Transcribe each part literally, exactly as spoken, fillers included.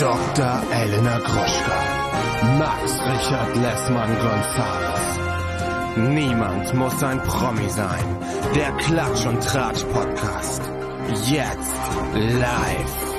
Doktor Elena Gruschka, Max Richard Lessmann Gonzales. Niemand muss ein Promi sein. Der Klatsch und Tratsch Podcast. Jetzt live.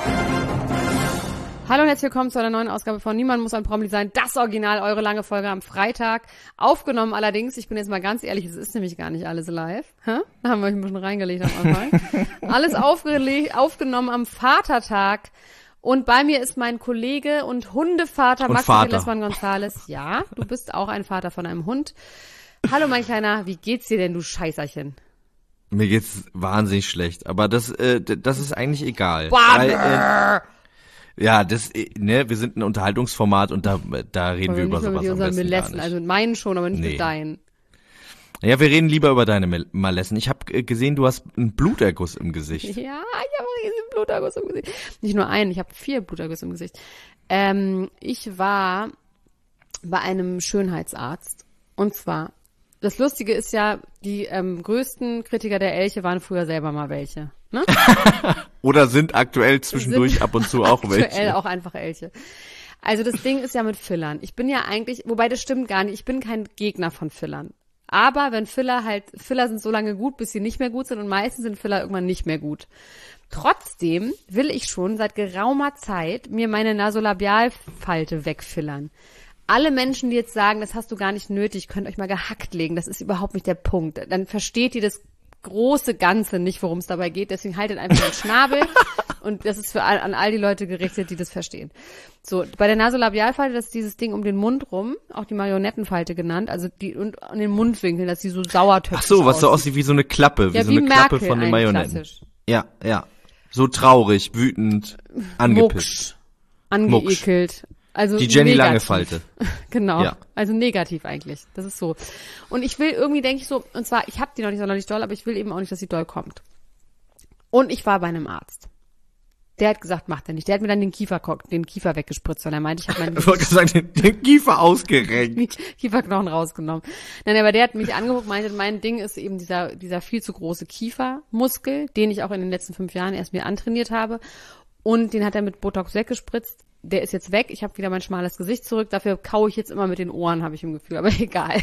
Hallo und herzlich willkommen zu einer neuen Ausgabe von Niemand muss ein Promi sein. Das Original, eure lange Folge am Freitag. Aufgenommen allerdings, ich bin jetzt mal ganz ehrlich, es ist nämlich gar nicht alles live. Hä? Da haben wir euch ein bisschen reingelegt am Anfang. Alles aufgelegt, aufgenommen am Vatertag. Und bei mir ist mein Kollege und Hundevater und Max Vater. Lessmann Gonzales. Ja, du bist auch ein Vater von einem Hund. Hallo mein Kleiner, wie geht's dir denn, du Scheißerchen? Mir geht's wahnsinnig schlecht, aber das, äh, das ist eigentlich egal. Boah, weil, äh, ja, das, äh, ne, wir sind ein Unterhaltungsformat und da, da reden wir über sowas am besten gar Malessen, nicht. also mit meinen schon, aber nicht Nee. mit deinen. Ja, wir reden lieber über deine Mal- Malessen. Ich habe äh, gesehen, du hast einen Bluterguss im Gesicht. Ja, ich habe einen riesen Bluterguss im Gesicht. Nicht nur einen, ich habe vier Blutergüsse im Gesicht. Ähm, ich war bei einem Schönheitsarzt. Und zwar, das Lustige ist ja, die ähm, größten Kritiker der Elche waren früher selber mal welche. Ne? Oder sind aktuell zwischendurch Sind ab und zu auch Aktuell welche. auch einfach Elche. Also das Ding ist ja mit Fillern. Ich bin ja eigentlich, wobei das stimmt gar nicht, ich bin kein Gegner von Fillern. Aber wenn Filler halt, Filler sind so lange gut, bis sie nicht mehr gut sind und meistens sind Filler irgendwann nicht mehr gut. Trotzdem will ich schon seit geraumer Zeit mir meine Nasolabialfalte wegfillern. Alle Menschen, die jetzt sagen, das hast du gar nicht nötig, könnt euch mal gehackt legen, das ist überhaupt nicht der Punkt. Dann versteht ihr das große Ganze nicht, worum es dabei geht, deswegen haltet einfach den Schnabel und das ist für all, an all die Leute gerichtet, die das verstehen. So, bei der Nasolabialfalte, das ist dieses Ding um den Mund rum, auch die Marionettenfalte genannt, also die und an den Mundwinkeln, dass die so sauertöpfig Ach so, was so aussieht. aussieht wie so eine Klappe, wie Ja, so wie eine Klappe Merkel von den eigentlich Marionetten. klassisch. Ja, ja. So traurig, wütend, angepisst. Mucksch, angeekelt. Also Die Jenny negativ. Lange Falte. Genau, Ja. also negativ eigentlich. Das ist so. Und ich will irgendwie, denke ich so, und zwar, ich habe die noch nicht sonderlich doll, aber ich will eben auch nicht, dass sie doll kommt. Und ich war bei einem Arzt. Der hat gesagt, macht er nicht. Der hat mir dann den Kiefer, den Kiefer weggespritzt, weil er meinte, ich habe meinen Ich wollte gerade sagen, den, den Kiefer ausgerenkt. Kieferknochen rausgenommen. Nein, aber der hat mich angeguckt, meinte, mein Ding ist eben dieser, dieser viel zu große Kiefermuskel, den ich auch in den letzten fünf Jahren erst mir antrainiert habe. Und den hat er mit Botox weggespritzt. Der ist jetzt weg. Ich habe wieder mein schmales Gesicht zurück. Dafür kaue ich jetzt immer mit den Ohren, habe ich im Gefühl. Aber egal.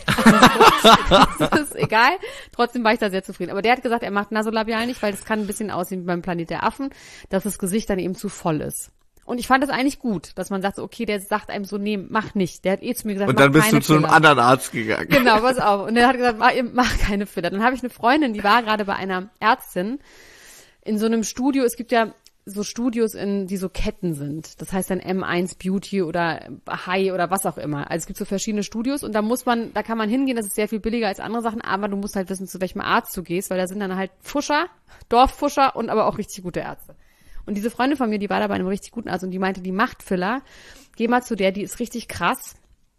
Das ist egal. Trotzdem war ich da sehr zufrieden. Aber der hat gesagt, er macht Nasolabial nicht, weil das kann ein bisschen aussehen wie beim Planet der Affen, dass das Gesicht dann eben zu voll ist. Und ich fand das eigentlich gut, dass man sagt, so, okay, der sagt einem so, nee, mach nicht. Der hat eh zu mir gesagt, Und dann mach bist keine du zu einem Filler. anderen Arzt gegangen. Genau, pass auf. Und er hat gesagt, mach, mach keine Filler. Dann habe ich eine Freundin, die war gerade bei einer Ärztin in so einem Studio. Es gibt ja so Studios, in die so Ketten sind. Das heißt dann M eins Beauty oder High oder was auch immer. Also es gibt so verschiedene Studios und da muss man, da kann man hingehen, das ist sehr viel billiger als andere Sachen, aber du musst halt wissen, zu welchem Arzt du gehst, weil da sind dann halt Pfuscher, Dorffuscher und aber auch richtig gute Ärzte. Und diese Freundin von mir, die war da bei einem richtig guten Arzt und die meinte, die macht Filler. Geh mal zu der, die ist richtig krass,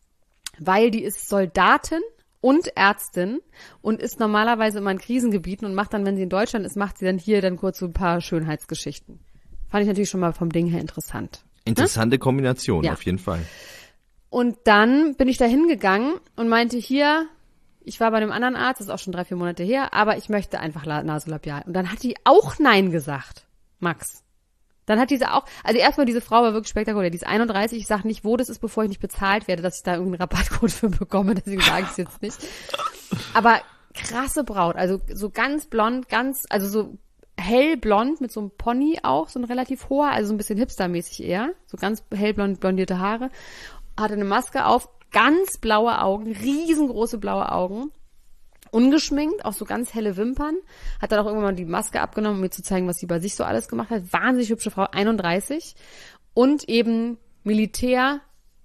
weil die ist Soldatin und Ärztin und ist normalerweise immer in Krisengebieten und macht dann, wenn sie in Deutschland ist, macht sie dann hier dann kurz so ein paar Schönheitsgeschichten. Fand ich natürlich schon mal vom Ding her interessant. Interessante Kombination, Ja. auf jeden Fall. Und dann bin ich da hingegangen und meinte, hier, ich war bei einem anderen Arzt, das ist auch schon drei, vier Monate her, aber ich möchte einfach La- Nasolabial. Und dann hat die auch Nein gesagt, Max. Dann hat diese auch, also erstmal diese Frau war wirklich spektakulär, die ist einunddreißig, ich sage nicht, wo das ist, bevor ich nicht bezahlt werde, dass ich da irgendeinen Rabattcode für bekomme, deswegen sage ich es jetzt nicht. Aber krasse Braut, also so ganz blond, ganz, also so hellblond mit so einem Pony auch, so ein relativ hoher, also so ein bisschen hipstermäßig eher, so ganz hellblond blondierte Haare, hatte eine Maske auf, ganz blaue Augen, riesengroße blaue Augen, ungeschminkt, auch so ganz helle Wimpern, hat dann auch irgendwann mal die Maske abgenommen, um mir zu zeigen, was sie bei sich so alles gemacht hat, wahnsinnig hübsche Frau, einunddreißig und eben Militär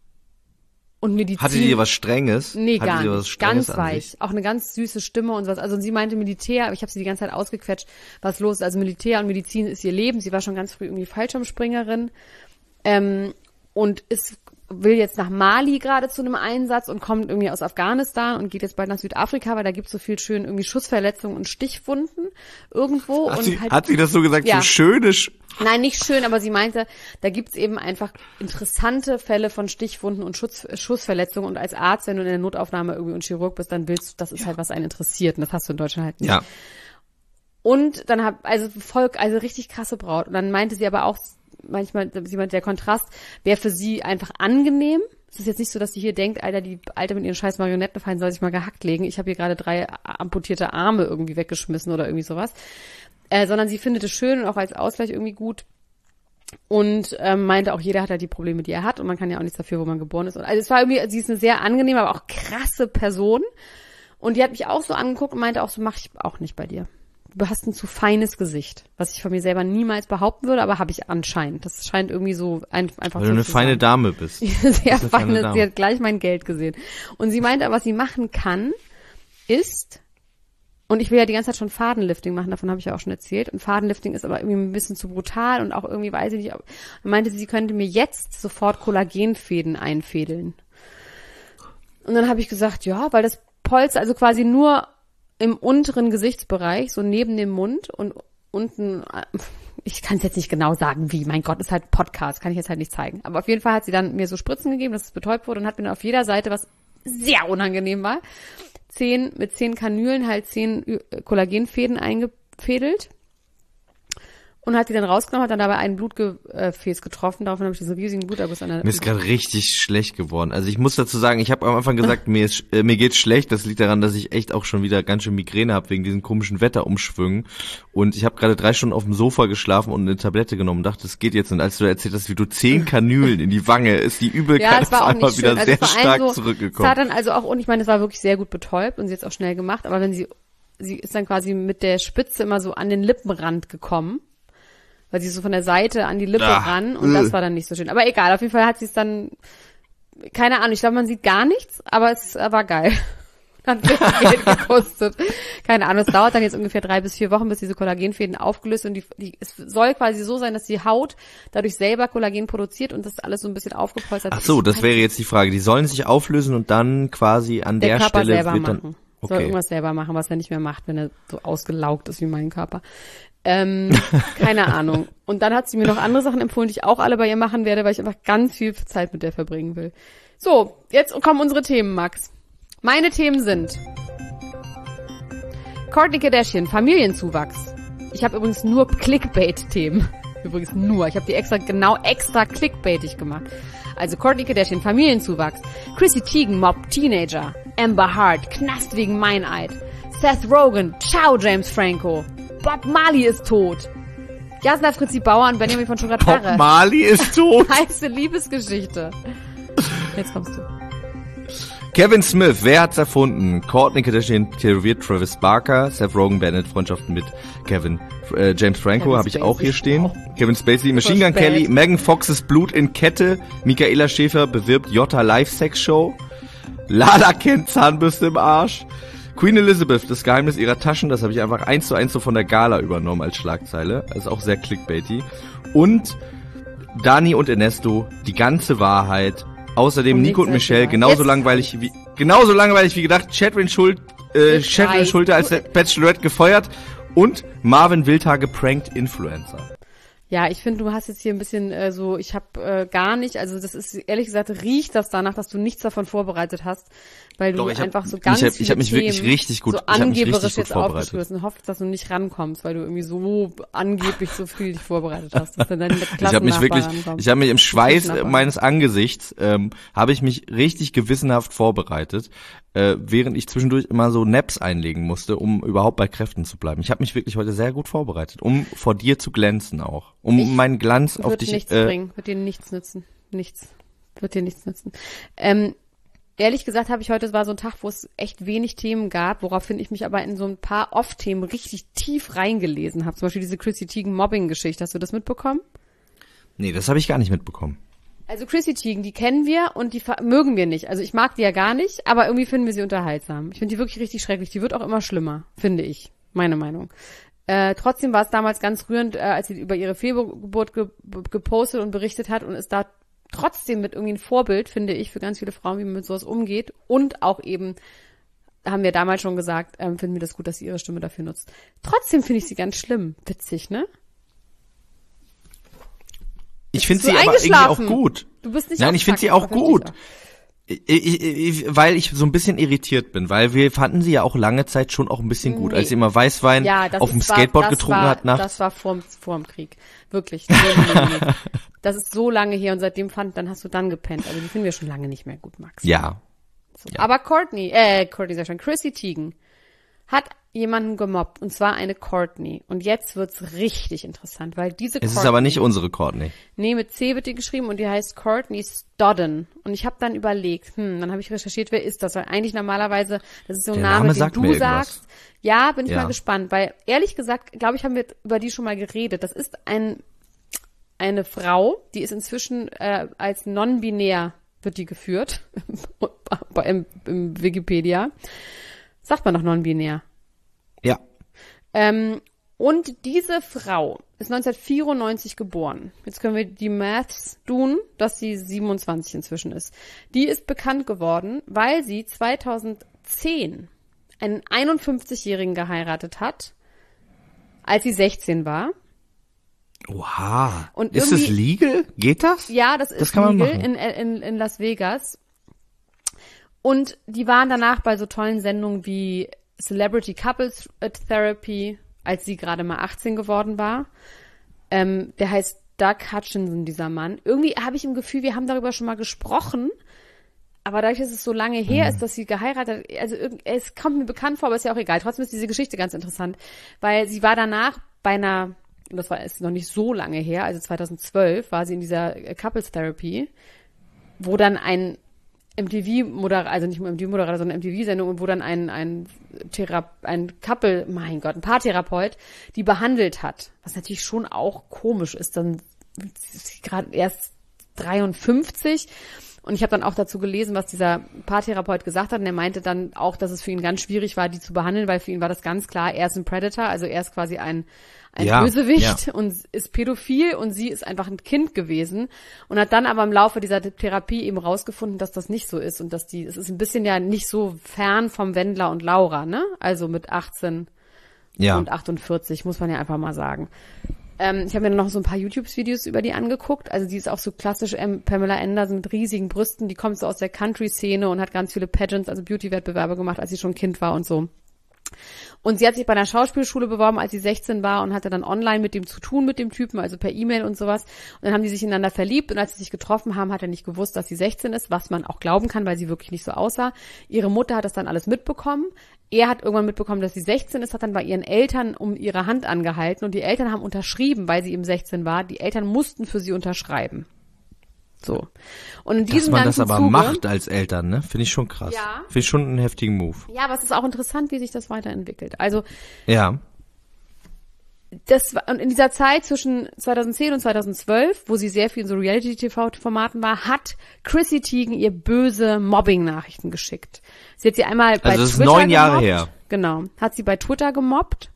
und Medizin. Hatte die was Strenges? Nee, Hatte gar die was nicht. Strenges Ganz an weich. sich? Auch eine ganz süße Stimme und sowas. Also sie meinte Militär, aber ich habe sie die ganze Zeit ausgequetscht, was los ist. Also Militär und Medizin ist ihr Leben. Sie war schon ganz früh irgendwie Fallschirmspringerin ähm, und ist, will jetzt nach Mali gerade zu einem Einsatz und kommt irgendwie aus Afghanistan und geht jetzt bald nach Südafrika, weil da gibt's so viel schön irgendwie Schussverletzungen und Stichwunden irgendwo. Hat, und sie, halt, hat sie das so gesagt, Ja. so schöne... Sch- Nein, nicht schön, aber sie meinte, da gibt's eben einfach interessante Fälle von Stichwunden und Schutz, Schussverletzungen und als Arzt, wenn du in der Notaufnahme irgendwie und Chirurg bist, dann willst du, das ist halt was einen interessiert und das hast du in Deutschland halt nicht. Ja. Und dann hab, also Volk, also richtig krasse Braut. Und dann meinte sie aber auch, manchmal, sie meint, der Kontrast wäre für sie einfach angenehm. Es ist jetzt nicht so, dass sie hier denkt, Alter, die Alte mit ihren scheiß Marionettenfeinden soll sich mal gehackt legen. Ich habe hier gerade drei amputierte Arme irgendwie weggeschmissen oder irgendwie sowas. Äh, sondern sie findet es schön und auch als Ausgleich irgendwie gut. Und ähm, meinte auch, jeder hat halt die Probleme, die er hat. Und man kann ja auch nichts dafür, wo man geboren ist. Und also es war irgendwie, sie ist eine sehr angenehme, aber auch krasse Person. Und die hat mich auch so angeguckt und meinte auch, so mach ich auch nicht bei dir. Du hast ein zu feines Gesicht, was ich von mir selber niemals behaupten würde, aber habe ich anscheinend. Das scheint irgendwie so ein, einfach Weil so du eine zu feine sein. Dame bist. Sehr eine feine, Dame. sie hat gleich mein Geld gesehen. Und sie meinte, was sie machen kann, ist, und ich will ja die ganze Zeit schon Fadenlifting machen, davon habe ich ja auch schon erzählt. Und Fadenlifting ist aber irgendwie ein bisschen zu brutal und auch irgendwie, weiß ich nicht, ob, meinte sie, sie könnte mir jetzt sofort Kollagenfäden einfädeln. Und dann habe ich gesagt, ja, weil das Polster, also quasi nur im unteren Gesichtsbereich, so neben dem Mund und unten, ich kann es jetzt nicht genau sagen, wie, mein Gott, ist halt Podcast, kann ich jetzt halt nicht zeigen. Aber auf jeden Fall hat sie dann mir so Spritzen gegeben, dass es betäubt wurde und hat mir dann auf jeder Seite, was sehr unangenehm war, zehn, mit zehn Kanülen halt zehn Kollagenfäden eingefädelt. Und hat die dann rausgenommen, hat dann dabei ein Blutgefäß getroffen. Daraufhin habe ich diesen riesigen Bluterguss an der... Mir ist gerade richtig schlecht geworden. Also ich muss dazu sagen, ich habe am Anfang gesagt, mir ist äh, mir geht's schlecht. Das liegt daran, dass ich echt auch schon wieder ganz schön Migräne habe wegen diesen komischen Wetterumschwüngen. Und ich habe gerade drei Stunden auf dem Sofa geschlafen und eine Tablette genommen und dachte, es geht jetzt. Und als du erzählt hast, wie du zehn Kanülen in die Wange, ist die Übelkeit ja, es war auch einmal nicht wieder schön. Also sehr vor allem stark so, zurückgekommen. Es hat dann also auch, und ich meine, es war wirklich sehr gut betäubt und sie hat es auch schnell gemacht. Aber wenn sie, sie ist dann quasi mit der Spitze immer so an den Lippenrand gekommen. Weil sie so von der Seite an die Lippe Ach, ran und äh. das war dann nicht so schön. Aber egal, auf jeden Fall hat sie es dann, keine Ahnung, ich glaube, man sieht gar nichts, aber es war geil. Hat sehr viel Geld gekostet. Keine Ahnung, es dauert dann jetzt ungefähr drei bis vier Wochen, bis diese Kollagenfäden aufgelöst und die, die, es soll quasi so sein, dass die Haut dadurch selber Kollagen produziert und das alles so ein bisschen aufgepolstert. Ach so, das wäre jetzt die Frage. Die sollen sich auflösen und dann quasi an der der, Körper Stelle selber wird dann machen. okay. Soll irgendwas selber machen, was er nicht mehr macht, wenn er so ausgelaugt ist wie mein Körper. Ähm, keine Ahnung. Und dann hat sie mir noch andere Sachen empfohlen, die ich auch alle bei ihr machen werde, weil ich einfach ganz viel Zeit mit der verbringen will. So, jetzt kommen unsere Themen, Max. Meine Themen sind Kourtney Kardashian, Familienzuwachs. Ich habe übrigens nur Clickbait-Themen. Übrigens nur. Ich habe die extra, genau extra clickbaitig gemacht. Also Kourtney Kardashian, Familienzuwachs. Chrissy Teigen, Mob Teenager. Amber Hart, Knast wegen Meineid. Seth Rogen, ciao James Franco. Bob Marley ist tot. Jasna Fritzi Bauer und Benjamin von Stuttgart-Barre. Bob Marley ist tot. Heiße Liebesgeschichte. Jetzt kommst du. Kevin Smith, wer hat's erfunden? Kourtney Kardashian tätowiert Travis Barker, Seth Rogen beendet Freundschaften mit Kevin äh, James Franco, habe ich auch hier stehen. Kevin Spacey, Machine Gun Kelly, Megan Foxes Blut in Kette, Michaela Schäfer bewirbt Jota Live-Sex Show, Lala kennt Zahnbürste im Arsch, Queen Elizabeth, das Geheimnis ihrer Taschen, das habe ich einfach eins zu eins so von der Gala übernommen als Schlagzeile, das ist auch sehr clickbaity. Und Dani und Ernesto, die ganze Wahrheit. Außerdem Und Nico und nichts Michelle, als genauso Jetzt- langweilig wie genauso langweilig wie gedacht. Chatwin Schuld, äh, Ich Chatwin weiß. Schulte als Bachelorette gefeuert und Marvin Wildhaar geprankt Influencer. Ja, ich finde, du hast jetzt hier ein bisschen äh, so, ich habe äh, gar nicht, also das ist, ehrlich gesagt, riecht das danach, dass du nichts davon vorbereitet hast, weil du Doch, ich hab- einfach so ganz ich hab- ich viele hab mich wirklich Themen richtig gut- so ich hab mich richtig angeberisch gut jetzt vorbereitet. aufgeschrieben hast und hoffst, dass du nicht rankommst, weil du irgendwie so angeblich so viel dich vorbereitet hast. Dass dann deine Ich habe mich wirklich, rankommen. ich habe mich im Schweiß Klassennachbarn. meines Angesichts, ähm, habe ich mich richtig gewissenhaft vorbereitet, äh, während ich zwischendurch immer so Naps einlegen musste, um überhaupt bei Kräften zu bleiben. Ich habe mich wirklich heute sehr gut vorbereitet, um vor dir zu glänzen auch, um Ich meinen Glanz auf Wird dich. nichts Äh, bringen, wird dir nichts nützen. Nichts. Wird dir nichts nützen. Ähm, ehrlich gesagt habe ich heute, es war so ein Tag, wo es echt wenig Themen gab, woraufhin ich mich aber in so ein paar Off-Themen richtig tief reingelesen habe. Zum Beispiel diese Chrissy Teigen Mobbing-Geschichte. Hast du das mitbekommen? nee, das habe ich gar nicht mitbekommen. Also Chrissy Teigen, die kennen wir und die ver- mögen wir nicht. Also ich mag die ja gar nicht, aber irgendwie finden wir sie unterhaltsam. Ich finde die wirklich richtig schrecklich. Die wird auch immer schlimmer, finde ich. Meine Meinung. Äh, trotzdem war es damals ganz rührend, äh, als sie über ihre Fehlgeburt ge gepostet und berichtet hat und ist da trotzdem mit irgendwie ein Vorbild, finde ich, für ganz viele Frauen, wie man mit sowas umgeht. Und auch eben, haben wir damals schon gesagt, ähm, finden wir das gut, dass sie ihre Stimme dafür nutzt. Trotzdem finde ich sie ganz schlimm. Witzig, ne? Ich finde bist sie du aber irgendwie auch eingeschlafen? gut. Du bist nicht Nein, ich finde aufgepackt, sie auch aber verstehe ich gut. auch. Ich, ich, ich, weil ich so ein bisschen irritiert bin, weil wir fanden sie ja auch lange Zeit schon auch ein bisschen gut, nee. als sie immer Weißwein ja, das auf dem ist, Skateboard war, getrunken war, hat. Nach das war vorm, vorm Krieg. Wirklich. Nee, nee, nee. Das ist so lange her und seitdem fand, dann hast du dann gepennt. Also die finden wir schon lange nicht mehr gut, Max. Ja. So. ja. Aber Courtney, äh, Courtney sag schon, Chrissy Teigen hat jemanden gemobbt, und zwar eine Courtney. Und jetzt wird's richtig interessant, weil diese Courtney... Es ist aber nicht unsere Courtney. Nee, mit C wird die geschrieben und die heißt Courtney Stodden. Und ich habe dann überlegt, hm, dann habe ich recherchiert, wer ist das? Weil eigentlich normalerweise, das ist so ein Der Name, Name den du sagst. Ja, bin ich ja. mal gespannt, weil ehrlich gesagt, glaube ich, haben wir über die schon mal geredet. Das ist ein eine Frau, die ist inzwischen äh, als non-binär wird die geführt im, im Wikipedia. Sagt man doch non-binär. Ja. Ähm, und diese Frau ist neunzehnhundertvierundneunzig geboren. Jetzt können wir die Maths tun, dass sie siebenundzwanzig inzwischen ist. Die ist bekannt geworden, weil sie zweitausendzehn einen einundfünfzigjährigen geheiratet hat, als sie sechzehn war. Oha. Und ist das legal? Geht das? Ja, das ist das kann legal man in, in, in Las Vegas. Und die waren danach bei so tollen Sendungen wie Celebrity Couples Therapy, als sie gerade mal achtzehn geworden war. Ähm, der heißt Doug Hutchinson, dieser Mann. Irgendwie habe ich im Gefühl, wir haben darüber schon mal gesprochen, aber dadurch, dass es so lange her mhm. ist, dass sie geheiratet hat, also es kommt mir bekannt vor, aber ist ja auch egal. Trotzdem ist diese Geschichte ganz interessant, weil sie war danach bei einer, das war ist noch nicht so lange her, also zweitausendzwölf war sie in dieser Couples Therapy, wo dann ein M T V-Moderator, also nicht M T V-Moderator, sondern M T V-Sendung, wo dann ein, ein Thera- ein Couple, mein Gott, ein Paartherapeut, die behandelt hat. Was natürlich schon auch komisch ist, dann ist sie gerade erst dreiundfünfzig. Und ich habe dann auch dazu gelesen, was dieser Paartherapeut gesagt hat. Und er meinte dann auch, dass es für ihn ganz schwierig war, die zu behandeln, weil für ihn war das ganz klar, er ist ein Predator, also er ist quasi ein ein ja, Bösewicht ja. und ist pädophil und sie ist einfach ein Kind gewesen und hat dann aber im Laufe dieser Therapie eben rausgefunden, dass das nicht so ist und dass die, es ist ein bisschen ja nicht so fern vom Wendler und Laura, ne? Also mit achtzehn ja. und achtundvierzig, muss man ja einfach mal sagen. Ähm, ich habe mir noch so ein paar YouTube-Videos über die angeguckt. Also die ist auch so klassisch ähm, Pamela Anderson mit riesigen Brüsten. Die kommt so aus der Country-Szene und hat ganz viele Pageants, also Beauty-Wettbewerbe gemacht, als sie schon Kind war und so. Und sie hat sich bei einer Schauspielschule beworben, als sie sechzehn war und hatte dann online mit dem zu tun, mit dem Typen, also per E-Mail und sowas. Und dann haben die sich ineinander verliebt und als sie sich getroffen haben, hat er nicht gewusst, dass sie sechzehn ist, was man auch glauben kann, weil sie wirklich nicht so aussah. Ihre Mutter hat das dann alles mitbekommen. Er hat irgendwann mitbekommen, dass sie sechzehn ist, hat dann bei ihren Eltern um ihre Hand angehalten und die Eltern haben unterschrieben, weil sie eben sechzehn war. Die Eltern mussten für sie unterschreiben. So. Und in diesem Dass man das aber Zuge, macht als Eltern, ne? Finde ich schon krass. Ja. Finde ich schon einen heftigen Move. Ja, aber es ist auch interessant, wie sich das weiterentwickelt. Also, ja. Das war, und in dieser Zeit zwischen zweitausendzehn und zweitausendzwölf, wo sie sehr viel in so Reality-T V-Formaten war, hat Chrissy Teigen ihr böse Mobbing-Nachrichten geschickt. Sie hat sie einmal bei also das Twitter ist neun Jahre gemobbt. her. Genau. Hat sie bei Twitter gemobbt.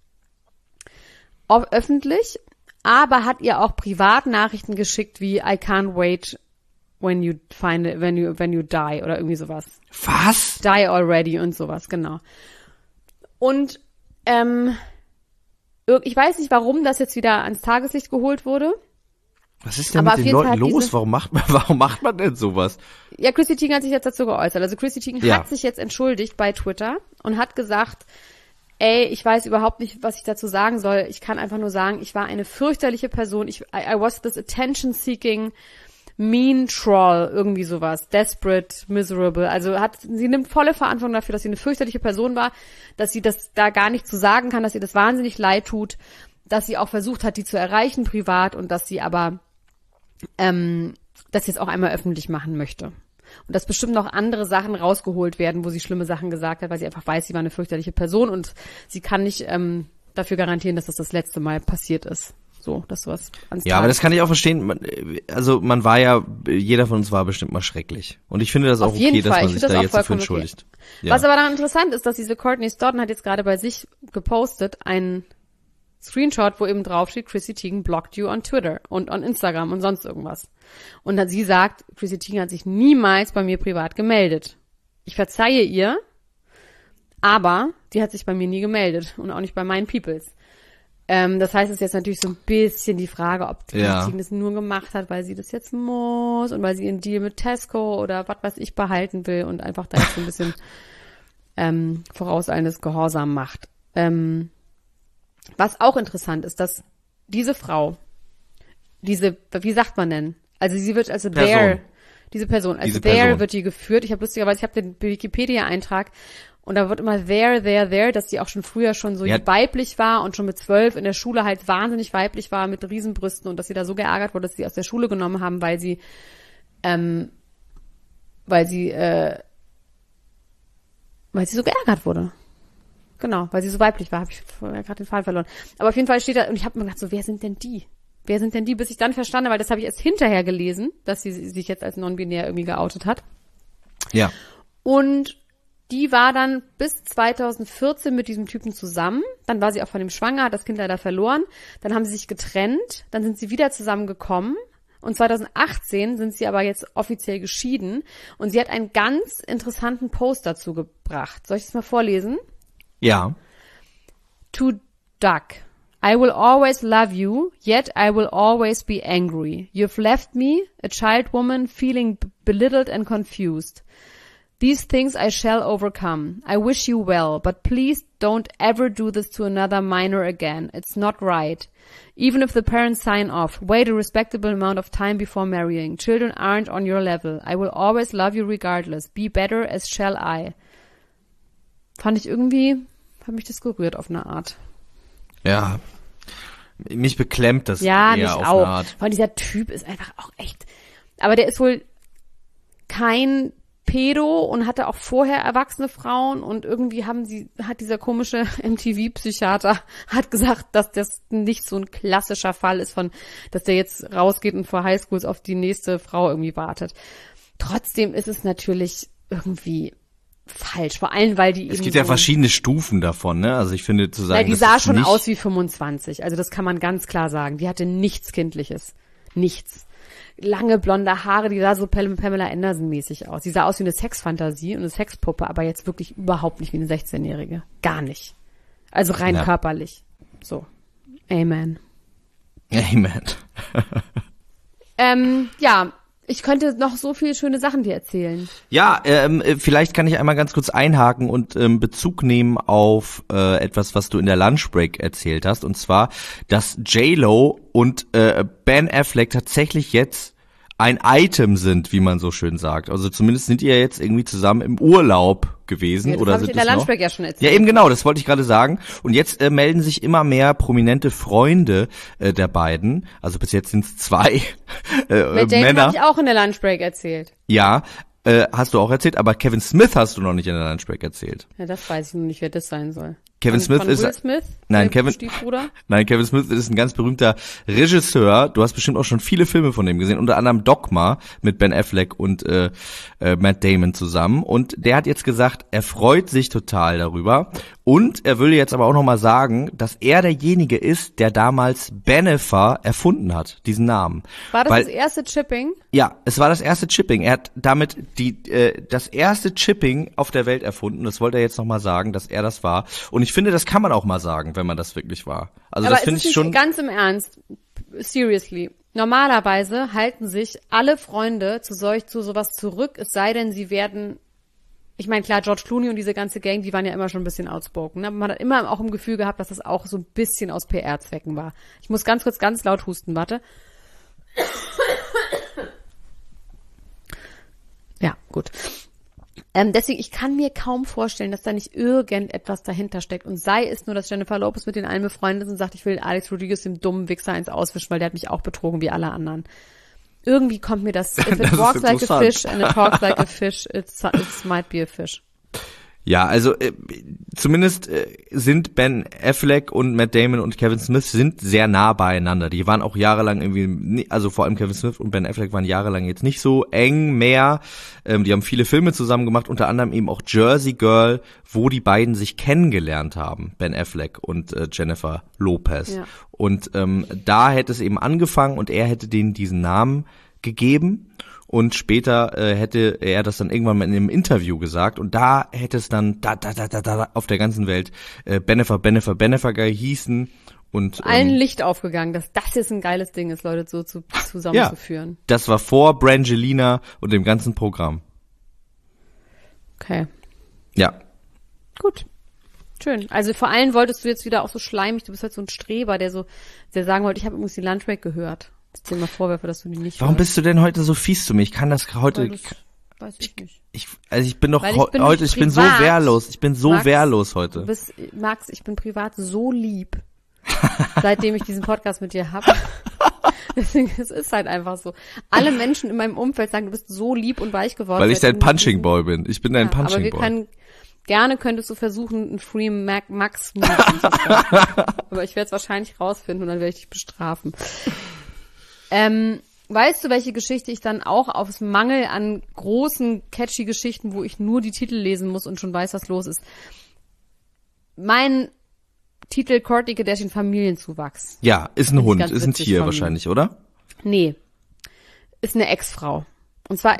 Auch öffentlich. Aber hat ihr auch Privatnachrichten geschickt wie I can't wait when you find it, when you, when you die oder irgendwie sowas. Was? Die already und sowas, genau. Und, ähm, ich weiß nicht, warum das jetzt wieder ans Tageslicht geholt wurde. Was ist denn Aber mit den Leuten los? Diese, warum macht man, warum macht man denn sowas? Ja, Chrissy Teigen hat sich jetzt dazu geäußert. Also Chrissy Teigen ja. hat sich jetzt entschuldigt bei Twitter und hat gesagt, ey, ich weiß überhaupt nicht, was ich dazu sagen soll. Ich kann einfach nur sagen, ich war eine fürchterliche Person. Ich, I, I was this attention-seeking, mean troll, irgendwie sowas. Desperate, miserable. Also hat, sie nimmt volle Verantwortung dafür, dass sie eine fürchterliche Person war, dass sie das da gar nicht zu sagen kann, dass ihr das wahnsinnig leid tut, dass sie auch versucht hat, die zu erreichen privat und dass sie aber ähm, das jetzt auch einmal öffentlich machen möchte. Und dass bestimmt noch andere Sachen rausgeholt werden, wo sie schlimme Sachen gesagt hat, weil sie einfach weiß, sie war eine fürchterliche Person und sie kann nicht ähm, dafür garantieren, dass das das letzte Mal passiert ist. So, dass sowas ans Ja, aber das kann ich auch verstehen. Man, also man war ja, jeder von uns war bestimmt mal schrecklich. Und ich finde das auch okay, dass man sich da jetzt dafür entschuldigt. Okay. Ja. Was aber daran interessant ist, dass diese Courtney Stodden hat jetzt gerade bei sich gepostet einen Screenshot, wo eben draufsteht, Chrissy Teigen blocked you on Twitter und on Instagram und sonst irgendwas. Und dann sie sagt, Chrissy Teigen hat sich niemals bei mir privat gemeldet. Ich verzeihe ihr, aber die hat sich bei mir nie gemeldet und auch nicht bei meinen Peoples. Ähm, das heißt, es ist jetzt natürlich so ein bisschen die Frage, ob Ja. Christine das nur gemacht hat, weil sie das jetzt muss und weil sie einen Deal mit Tesco oder was weiß ich behalten will und einfach da jetzt so ein bisschen ähm, vorauseilendes Gehorsam macht. Ähm, was auch interessant ist, dass diese Frau, diese, wie sagt man denn? Also sie wird als Person. Bear, diese Person, als Diese Bear Person. wird die geführt. Ich habe lustigerweise, ich habe den Wikipedia-Eintrag und da wird immer there, there, there, dass die auch schon früher schon so Ja. weiblich war und schon mit zwölf in der Schule halt wahnsinnig weiblich war mit Riesenbrüsten und dass sie da so geärgert wurde, dass sie aus der Schule genommen haben, weil sie, ähm, weil sie, äh, weil sie so geärgert wurde. Genau, weil sie so weiblich war, habe ich vorher gerade den Fall verloren. Aber auf jeden Fall steht da, und ich habe mir gedacht, so, wer sind denn die? Wer sind denn die? Bis ich dann verstanden habe, weil das habe ich erst hinterher gelesen, dass sie sich jetzt als non-binär irgendwie geoutet hat. Ja. Und die war dann bis zweitausendvierzehn mit diesem Typen zusammen. Dann war sie auch von dem schwanger, hat das Kind leider verloren. Dann haben sie sich getrennt. Dann sind sie wieder zusammengekommen. Und zweitausendachtzehn sind sie aber jetzt offiziell geschieden. Und sie hat einen ganz interessanten Post dazu gebracht. Soll ich das mal vorlesen? Ja. To Doug. I will always love you, yet I will always be angry. You've left me, a child woman, feeling b- belittled and confused. These things I shall overcome. I wish you well, but please don't ever do this to another minor again. It's not right. Even if the parents sign off, wait a respectable amount of time before marrying. Children aren't on your level. I will always love you regardless. Be better, as shall I. Fand ich irgendwie, hat mich das gerührt auf eine Art. Ja. Mich beklemmt das Ja, eher mich auf auch. eine Art. Weil dieser Typ ist einfach auch echt, aber der ist wohl kein Pedo und hatte auch vorher erwachsene Frauen und irgendwie haben sie, hat dieser komische M T V-Psychiater hat gesagt, dass das nicht so ein klassischer Fall ist von, dass der jetzt rausgeht und vor Highschools auf die nächste Frau irgendwie wartet. Trotzdem ist es natürlich irgendwie falsch, vor allem, weil die Es eben gibt ja so, verschiedene Stufen davon, ne? Also ich finde zu sagen, na, die das sah ist schon nicht, aus wie fünfundzwanzig, also das kann man ganz klar sagen. Die hatte nichts Kindliches. Nichts. Lange blonde Haare, die sah so Pam- Pamela Anderson-mäßig aus. Die sah aus wie eine Sexfantasie und eine Sexpuppe, aber jetzt wirklich überhaupt nicht wie eine sechzehnjährige. Gar nicht. Also rein Ja. körperlich. So. Amen. Amen. Ähm, ja, ich könnte noch so viele schöne Sachen dir erzählen. Ja, ähm, äh, vielleicht kann ich einmal ganz kurz einhaken und ähm, Bezug nehmen auf äh, etwas, was du in der Lunchbreak erzählt hast, und zwar, dass J-Lo und äh, Ben Affleck tatsächlich jetzt ein Item sind, wie man so schön sagt. Also zumindest sind die ja jetzt irgendwie zusammen im Urlaub gewesen. Ja, das oder habe ich sind in der es noch? Lunchbreak ja schon erzählt. Ja, eben genau, das wollte ich gerade sagen. Und jetzt äh, melden sich immer mehr prominente Freunde äh, der beiden. Also bis jetzt sind es zwei äh, Mit Damon Männer. habe ich auch in der Lunchbreak erzählt. Ja, äh, hast du auch erzählt, aber Kevin Smith hast du noch nicht in der Lunchbreak erzählt. Ja, das weiß ich nur nicht, wer das sein soll. Kevin von, Smith von ist Will Smith? Nein, der Kevin Stiefbruder? Nein, Kevin Smith ist ein ganz berühmter Regisseur. Du hast bestimmt auch schon viele Filme von dem gesehen, unter anderem Dogma mit Ben Affleck und äh, äh, Matt Damon zusammen. Und der hat jetzt gesagt, er freut sich total darüber. Und er will jetzt aber auch nochmal sagen, dass er derjenige ist, der damals Bennifer erfunden hat, diesen Namen. War das Weil, das erste Chipping? Ja, es war das erste Chipping. Er hat damit die äh, das erste Chipping auf der Welt erfunden. Das wollte er jetzt nochmal sagen, dass er das war. Und ich finde, das kann man auch mal sagen, wenn man das wirklich war. Also Aber das finde ist ich es schon. nicht ganz im Ernst, seriously. Normalerweise halten sich alle Freunde zu solch zu sowas zurück, es sei denn, sie werden, ich meine, klar, George Clooney und diese ganze Gang, die waren ja immer schon ein bisschen outspoken. Ne? Aber man hat immer auch im Gefühl gehabt, dass das auch so ein bisschen aus P R-Zwecken war. Ich muss ganz kurz ganz laut husten, warte. Ja, gut. Ähm, deswegen, ich kann mir kaum vorstellen, dass da nicht irgendetwas dahinter steckt. Und sei es nur, dass Jennifer Lopez mit den allen befreundet ist und sagt, ich will Alex Rodriguez, dem dummen Wichser, eins auswischen, weil der hat mich auch betrogen wie alle anderen. Irgendwie kommt mir das, if it Das ist walks like a interessant. fish and it talks like a fish, it's, it might be a fish. Ja, also äh, zumindest äh, sind Ben Affleck und Matt Damon und Kevin Smith sind sehr nah beieinander. Die waren auch jahrelang irgendwie, nie- also vor allem Kevin Smith und Ben Affleck waren jahrelang jetzt nicht so eng mehr. Ähm, die haben viele Filme zusammen gemacht, unter anderem eben auch Jersey Girl, wo die beiden sich kennengelernt haben, Ben Affleck und äh, Jennifer Lopez. Ja. Und ähm, da hätte es eben angefangen und er hätte denen diesen Namen gegeben. Und später äh, hätte er das dann irgendwann mal in einem Interview gesagt und da hätte es dann da da da da, da auf der ganzen Welt äh, Bennifer, Bennifer, Bennifer gehießen Und allen ähm, Licht aufgegangen, dass das jetzt ein geiles Ding ist, Leute so zu, zusammenzuführen. Ja, das war vor Brangelina und dem ganzen Programm. Okay. Ja. Gut. Schön. Also vor allem wolltest du jetzt wieder auch so schleimig, du bist halt so ein Streber, der so, der sagen wollte, ich habe übrigens die Lunchbreak gehört. Ich dir mal vorwerfe, dass du die nicht Warum hörst. bist du denn heute so fies zu mir? Ich kann das heute... Das weiß ich nicht. Ich, also ich bin doch Weil ich bin heute, nicht ich bin so privat. wehrlos, ich bin so Max, wehrlos heute. Du bist, Max, ich bin privat so lieb, seitdem ich diesen Podcast mit dir habe. Deswegen, es ist halt einfach so. Alle Menschen in meinem Umfeld sagen, du bist so lieb und weich geworden. Weil ich dein seitdem du Punching diesen- Boy bin. Ich bin dein Ja, aber Punching wir Boy. können, gerne könntest du versuchen, einen Free Mac Max Move anzustarten. Aber ich werde es wahrscheinlich rausfinden und dann werde ich dich bestrafen. Ähm, weißt du, welche Geschichte ich dann auch aus Mangel an großen, catchy Geschichten, wo ich nur die Titel lesen muss und schon weiß, was los ist? Mein Titel Kourtney Kardashian Familienzuwachs. Ja, ist ein Find ich Hund, ganz ist ein witzig Tier von- wahrscheinlich, oder? Nee, ist eine Ex-Frau. Und zwar,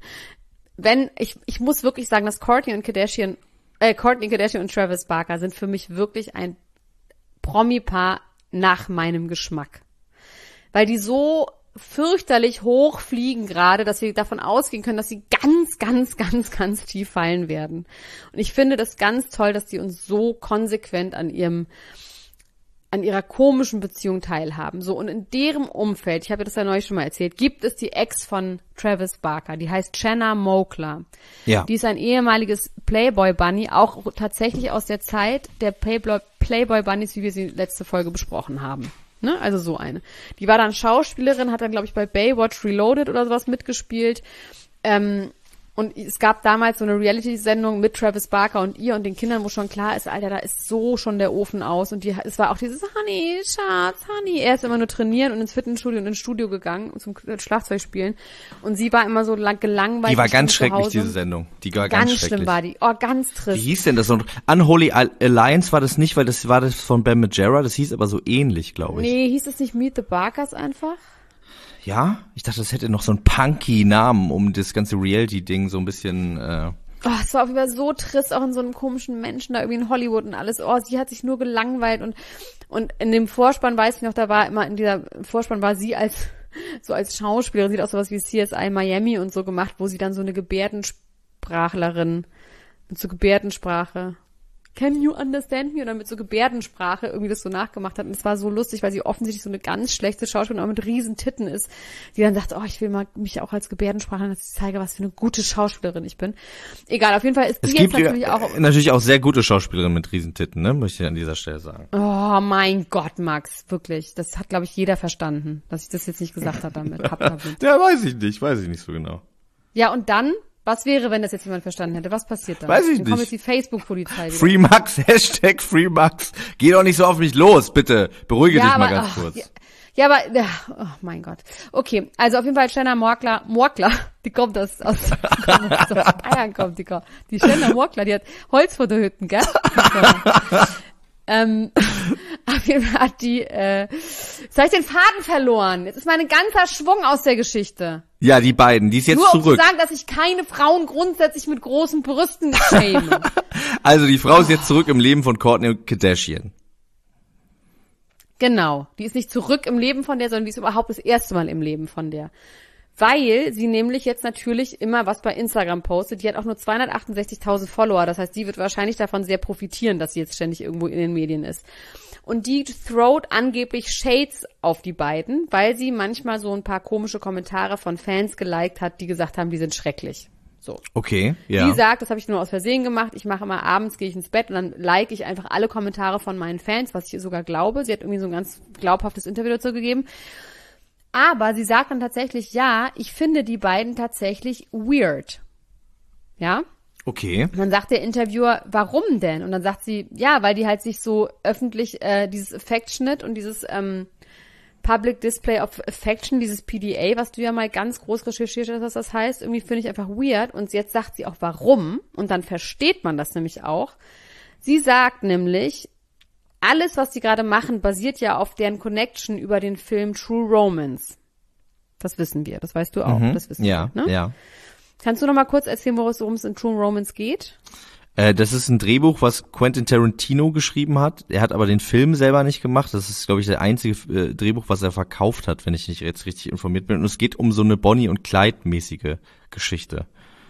wenn, ich, ich muss wirklich sagen, dass Kourtney und Kardashian, äh, Kourtney Kardashian und Travis Barker sind für mich wirklich ein Promi-Paar nach meinem Geschmack. Weil die so fürchterlich hoch fliegen gerade, dass wir davon ausgehen können, dass sie ganz, ganz, ganz, ganz tief fallen werden. Und ich finde das ganz toll, dass die uns so konsequent an ihrem an ihrer komischen Beziehung teilhaben. So, und in deren Umfeld, ich habe das ja neulich schon mal erzählt, gibt es die Ex von Travis Barker, die heißt Jenna Moakler. Ja. Die ist ein ehemaliges Playboy Bunny, auch tatsächlich aus der Zeit der Playboy, Playboy Bunnies, wie wir sie letzte Folge besprochen haben. Ne? Also so eine. Die war dann Schauspielerin, hat dann, glaube ich, bei Baywatch Reloaded oder sowas mitgespielt. Ähm, Und es gab damals so eine Reality-Sendung mit Travis Barker und ihr und den Kindern, wo schon klar ist, Alter, da ist so schon der Ofen aus. Und die, es war auch dieses, Honey, Schatz, Honey. Er ist immer nur trainieren und ins Fitnessstudio und ins Studio gegangen zum Schlagzeugspielen. Und sie war immer so lang, gelangweilt. Die war ganz zu schrecklich, Hause. diese Sendung. Die war ganz, Ganz schrecklich. schlimm war die. Oh, ganz Wie trist. hieß denn das? So Unholy Alliance war das nicht, weil das war das von Ben Margera. Das hieß aber so ähnlich, glaube ich. Nee, hieß es nicht Meet the Barkers einfach? Ja? Ich dachte, das hätte noch so einen punky Namen, um das ganze Reality-Ding so ein bisschen... Äh Oh, es war auf jeden Fall so trist, auch in so einem komischen Menschen da irgendwie in Hollywood und alles. Oh, sie hat sich nur gelangweilt und und in dem Vorspann, weiß ich noch, da war immer in dieser Vorspann war sie als so als Schauspielerin, sieht auch sowas wie C S I Miami und so gemacht, wo sie dann so eine Gebärdensprachlerin mit so Gebärdensprache Can you understand me? Oder mit so Gebärdensprache irgendwie das so nachgemacht hat. Und es war so lustig, weil sie offensichtlich so eine ganz schlechte Schauspielerin auch mit riesen Titten ist, die dann sagt, oh, ich will mal mich auch als Gebärdensprachlerin, dass ich zeige, was für eine gute Schauspielerin ich bin. Egal, auf jeden Fall ist Es die gibt jetzt natürlich ja, auch... natürlich auch sehr gute Schauspielerinnen mit Riesentitten, ne? Möchte ich an dieser Stelle sagen. Oh mein Gott, Max, wirklich. Das hat, glaube ich, jeder verstanden, dass ich das jetzt nicht gesagt habe damit. Hab damit. Ja, weiß ich nicht, weiß ich nicht so genau. Ja, und dann... Was wäre, wenn das jetzt jemand verstanden hätte? Was passiert dann? Weiß ich dann kommt nicht. jetzt die Facebook-Polizei wieder. Free Max, Hashtag Free Max. Geh doch nicht so auf mich los, bitte. Beruhige Ja, dich mal aber, ganz ach, kurz. Ja, ja, aber, ja, oh mein Gott. Okay, also auf jeden Fall Jenna Moakler, Moakler, die kommt aus, aus, die kommt aus Bayern, kommt die, kommt. Die Jenna Moakler, die hat Holzfutterhütten, gell? ähm, auf jeden Fall hat die, äh, jetzt habe ich den Faden verloren. Jetzt ist mein ganzer Schwung aus der Geschichte. Ja, die beiden, die ist jetzt Nur um zurück. zu sagen, dass ich keine Frauen grundsätzlich mit großen Brüsten schäme. Also die Frau ist jetzt zurück im Leben von Kourtney Kardashian. Genau. Die ist nicht zurück im Leben von der, sondern die ist überhaupt das erste Mal im Leben von der. Weil sie nämlich jetzt natürlich immer was bei Instagram postet. Die hat auch nur zweihundertachtundsechzigtausend Follower. Das heißt, die wird wahrscheinlich davon sehr profitieren, dass sie jetzt ständig irgendwo in den Medien ist. Und die throwt angeblich Shades auf die beiden, weil sie manchmal so ein paar komische Kommentare von Fans geliked hat, die gesagt haben, die sind schrecklich. So. Okay, ja. Die sagt, das habe ich nur aus Versehen gemacht, ich mache immer abends, gehe ich ins Bett und dann like ich einfach alle Kommentare von meinen Fans, was ich ihr sogar glaube. Sie hat irgendwie so ein ganz glaubhaftes Interview dazu gegeben. Aber sie sagt dann tatsächlich, ja, ich finde die beiden tatsächlich weird. Ja? Okay. Und dann sagt der Interviewer, warum denn? Und dann sagt sie, ja, weil die halt sich so öffentlich äh, dieses Affectionate und dieses ähm, Public Display of Affection, dieses P D A, was du ja mal ganz groß recherchiert hast, was das heißt, irgendwie finde ich einfach weird. Und jetzt sagt sie auch, warum. Und dann versteht man das nämlich auch. Sie sagt nämlich, alles, was die gerade machen, basiert ja auf deren Connection über den Film True Romance. Das wissen wir, das weißt du auch. Mhm. Das wissen Ja, wir, ne? ja. Kannst du noch mal kurz erzählen, worum es in True Romance geht? Äh, das ist ein Drehbuch, was Quentin Tarantino geschrieben hat. Er hat aber den Film selber nicht gemacht. Das ist, glaube ich, der einzige äh, Drehbuch, was er verkauft hat, wenn ich nicht jetzt richtig informiert bin. Und es geht um so eine Bonnie- und Clyde-mäßige Geschichte.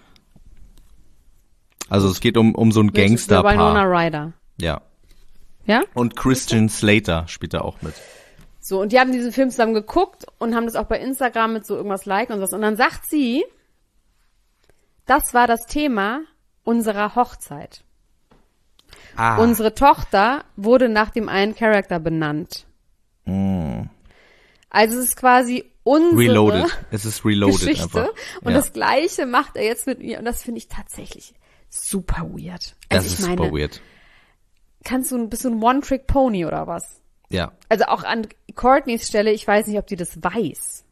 Also es geht um um so ein Gangsterpaar. Winona Ryder. Ja. Ja? Und Christian Slater spielt da auch mit. So, und die haben diesen Film zusammen geguckt und haben das auch bei Instagram mit so irgendwas liken und was. Und dann sagt sie, das war das Thema unserer Hochzeit. Ah. Unsere Tochter wurde nach dem einen Charakter benannt. Mm. Also es ist quasi unsere Reloaded. Es ist reloaded Geschichte. einfach. Und ja. das Gleiche macht er jetzt mit mir. Und das finde ich tatsächlich super weird. Also Das ist ich meine, super weird. Kannst du ein bisschen ein One-Trick-Pony oder was? Ja. Also auch an Courtneys Stelle, ich weiß nicht, ob die das weiß.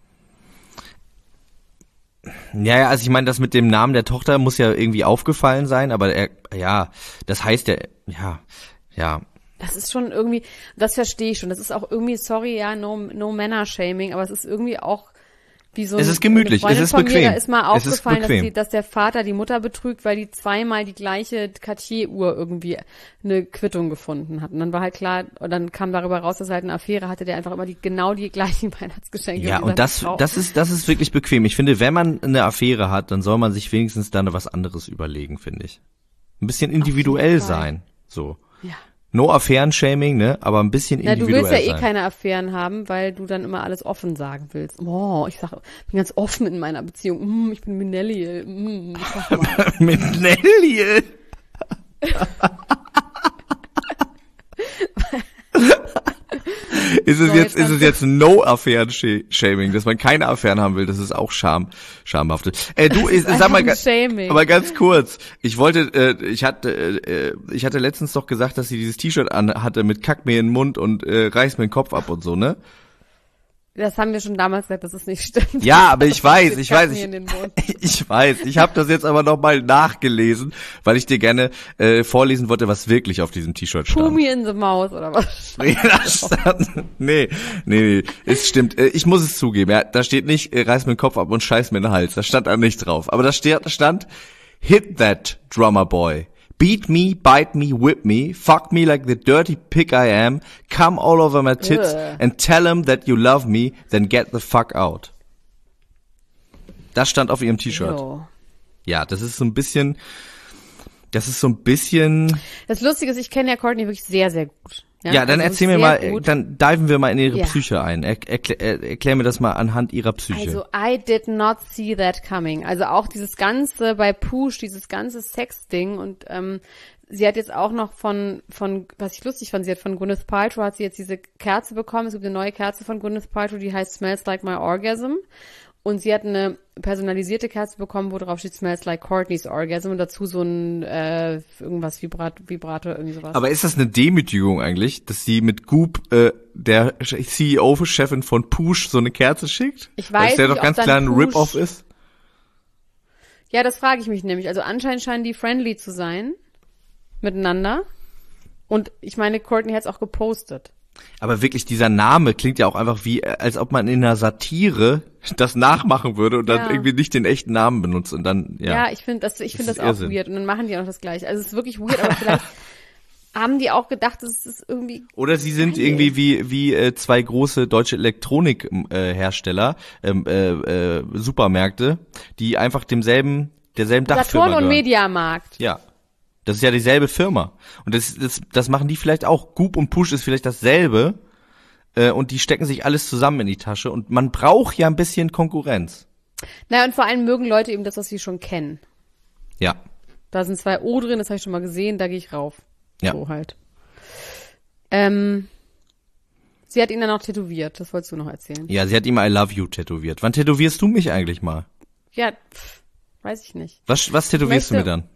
Ja, ja, also ich meine, das mit dem Namen der Tochter muss ja irgendwie aufgefallen sein, aber er, ja, das heißt ja, ja, ja. Das ist schon irgendwie, das verstehe ich schon. Das ist auch irgendwie, sorry, ja, no, no Männer-Shaming, aber es ist irgendwie auch wie so ein, Es ist gemütlich, eine Freundin es ist von bequem. Mir, da ist mal Es ist aufgefallen, dass, bequem. die, dass der Vater die Mutter betrügt, weil die zweimal die gleiche Cartier-Uhr irgendwie eine Quittung gefunden hat. Und dann war halt klar, und dann kam darüber raus, dass er halt eine Affäre hatte, der einfach immer die genau die gleichen Weihnachtsgeschenke. Ja, und das, braucht. das ist, das ist wirklich bequem. Ich finde, wenn man eine Affäre hat, dann soll man sich wenigstens dann was anderes überlegen, finde ich. Ein bisschen individuell sein, so. Ja. No Affären-Shaming, ne, aber ein bisschen Na, du individuell sein. willst ja eh keine Affären haben, weil du dann immer alles offen sagen willst. Oh, ich sag, bin ganz offen in meiner Beziehung. Mm, ich bin Minelli. Mm, ich sag mal. Mit Nelly. Ist es So, jetzt, jetzt ist es jetzt No Affären-Shaming, dass man keine Affären haben will? Das ist auch Scham, schambehaftet. Äh, du, ich, sag mal, ein Shaming. aber ganz kurz. Ich wollte, äh, ich hatte, äh, ich hatte letztens doch gesagt, dass sie dieses T-Shirt an hatte mit Kack mir in den Mund und äh, reiß mir den Kopf ab und so, ne? Das haben wir schon damals gesagt, dass es nicht stimmt. Ja, aber ich weiß, Das ich weiß, mir ich, in den Mund. ich weiß. Ich habe das jetzt aber nochmal nachgelesen, weil ich dir gerne äh, vorlesen wollte, was wirklich auf diesem T-Shirt stand. Pumi in the Mouth oder was? Nee, da stand, nee, nee, nee, es stimmt. Äh, Ich muss es zugeben, ja, da steht nicht, äh, reiß mir den Kopf ab und scheiß mir in den Hals. Da stand da nicht drauf. Aber da steht, stand, hit that, drummer boy. Beat me, bite me, whip me, fuck me like the dirty pig I am, come all over my tits Ugh. and tell him that you love me, then get the fuck out. Das stand auf ihrem T-Shirt. Jo. Ja, das ist so ein bisschen, das ist so ein bisschen... Das Lustige ist, ich kenne ja Courtney wirklich sehr, sehr gut. Ja, Ja, dann also erzähl mir sehr mal, gut. dann diven wir mal in ihre Ja. Psyche ein. Er, erklär, er, erklär mir das mal anhand ihrer Psyche. Also, I did not see that coming. Also auch dieses ganze bei Poosh, dieses ganze Sex-Ding und ähm, sie hat jetzt auch noch von, von, was ich lustig fand, sie hat von Gwyneth Paltrow, hat sie jetzt diese Kerze bekommen. Es gibt eine neue Kerze von Gwyneth Paltrow, die heißt Smells Like My Orgasm. Und sie hat eine personalisierte Kerze bekommen, wo drauf steht Smells Like Courtney's Orgasm und dazu so ein äh, irgendwas Vibrat Vibrator, irgendwie sowas. Aber ist das eine Demütigung eigentlich, dass sie mit Goop, äh, der C E O-Chefin von Poosh, so eine Kerze schickt? Ich Weil weiß es ja nicht, doch ganz ob klar dann ein Poosh- Rip-Off ist. Ja, das frage ich mich nämlich. Also anscheinend scheinen die friendly zu sein miteinander. Und ich meine, Courtney hat es auch gepostet. Aber wirklich, dieser Name klingt ja auch einfach wie, äh, als ob man in einer Satire das nachmachen würde und dann Ja. irgendwie nicht den echten Namen benutzt und dann, ja. Ja, ich finde das, ich finde Das das, ist auch Irrsinn. weird. Und dann machen die auch noch das Gleiche. Also es ist wirklich weird, aber vielleicht haben die auch gedacht, dass es irgendwie. Oder sie sind Geil. irgendwie wie wie äh, zwei große deutsche Elektronikhersteller, äh, Hersteller, ähm, äh, äh, Supermärkte, die einfach demselben, derselben Dachfirma Saturn und gehören. Mediamarkt. Ja. Das ist ja dieselbe Firma. Und das, das, das machen die vielleicht auch. Goop und Push ist vielleicht dasselbe. Äh, und die stecken sich alles zusammen in die Tasche. Und man braucht ja ein bisschen Konkurrenz. Naja, und vor allem mögen Leute eben das, was sie schon kennen. Ja. Da sind zwei O drin, das habe ich schon mal gesehen, da gehe ich rauf. Ja. So halt. Ähm, sie hat ihn dann auch tätowiert, das wolltest du noch erzählen. Ja, sie hat ihm I love you tätowiert. Wann tätowierst du mich eigentlich mal? Ja, pff, weiß ich nicht. Was, was tätowierst du mir möchte- dann?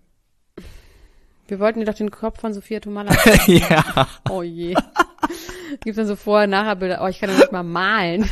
Wir wollten dir doch den Kopf von Sophia Tomala. Ja. Oh je. Gibt dann so Vorher-, Nachher-Bilder. Oh, ich kann ja nicht mal malen.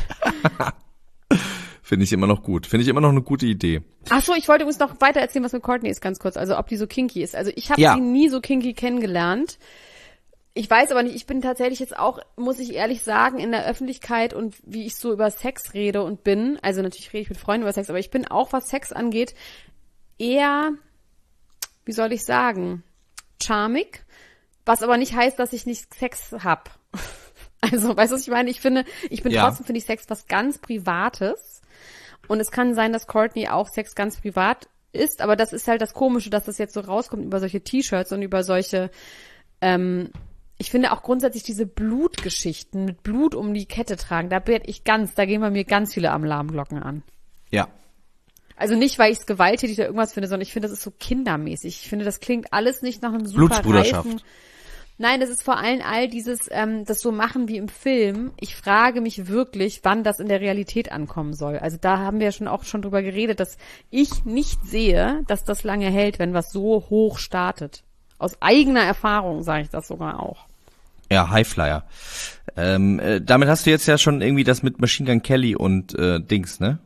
Finde ich immer noch gut. Finde ich immer noch eine gute Idee. Ach so, ich wollte übrigens noch weiter erzählen, was mit Courtney ist, ganz kurz. Also ob die so kinky ist. Also ich habe Ja. sie nie so kinky kennengelernt. Ich weiß aber nicht, ich bin tatsächlich jetzt auch, muss ich ehrlich sagen, in der Öffentlichkeit und wie ich so über Sex rede und bin, also natürlich rede ich mit Freunden über Sex, aber ich bin auch, was Sex angeht, eher, wie soll ich sagen, charmig, was aber nicht heißt, dass ich nicht Sex hab. Also, weißt du, was ich meine? Ich finde, ich bin Ja. trotzdem, finde ich Sex was ganz Privates. Und es kann sein, dass Courtney auch Sex ganz privat ist, aber das ist halt das Komische, dass das jetzt so rauskommt über solche T-Shirts und über solche, ähm, ich finde auch grundsätzlich diese Blutgeschichten mit Blut um die Kette tragen, da werde ich ganz, da gehen bei mir ganz viele Alarmglocken an. Ja. Also nicht, weil ich es gewalttätig oder irgendwas finde, sondern ich finde, das ist so kindermäßig. Ich finde, das klingt alles nicht nach einem super Blutsbruderschaft. reifen. Nein, das ist vor allem all dieses, ähm, das so machen wie im Film. Ich frage mich wirklich, wann das in der Realität ankommen soll. Also da haben wir ja schon auch schon drüber geredet, dass ich nicht sehe, dass das lange hält, wenn was so hoch startet. Aus eigener Erfahrung sage ich das sogar auch. Ja, Highflyer. Ähm, äh, damit hast du jetzt ja schon irgendwie das mit Machine Gun Kelly und äh, Dings, ne?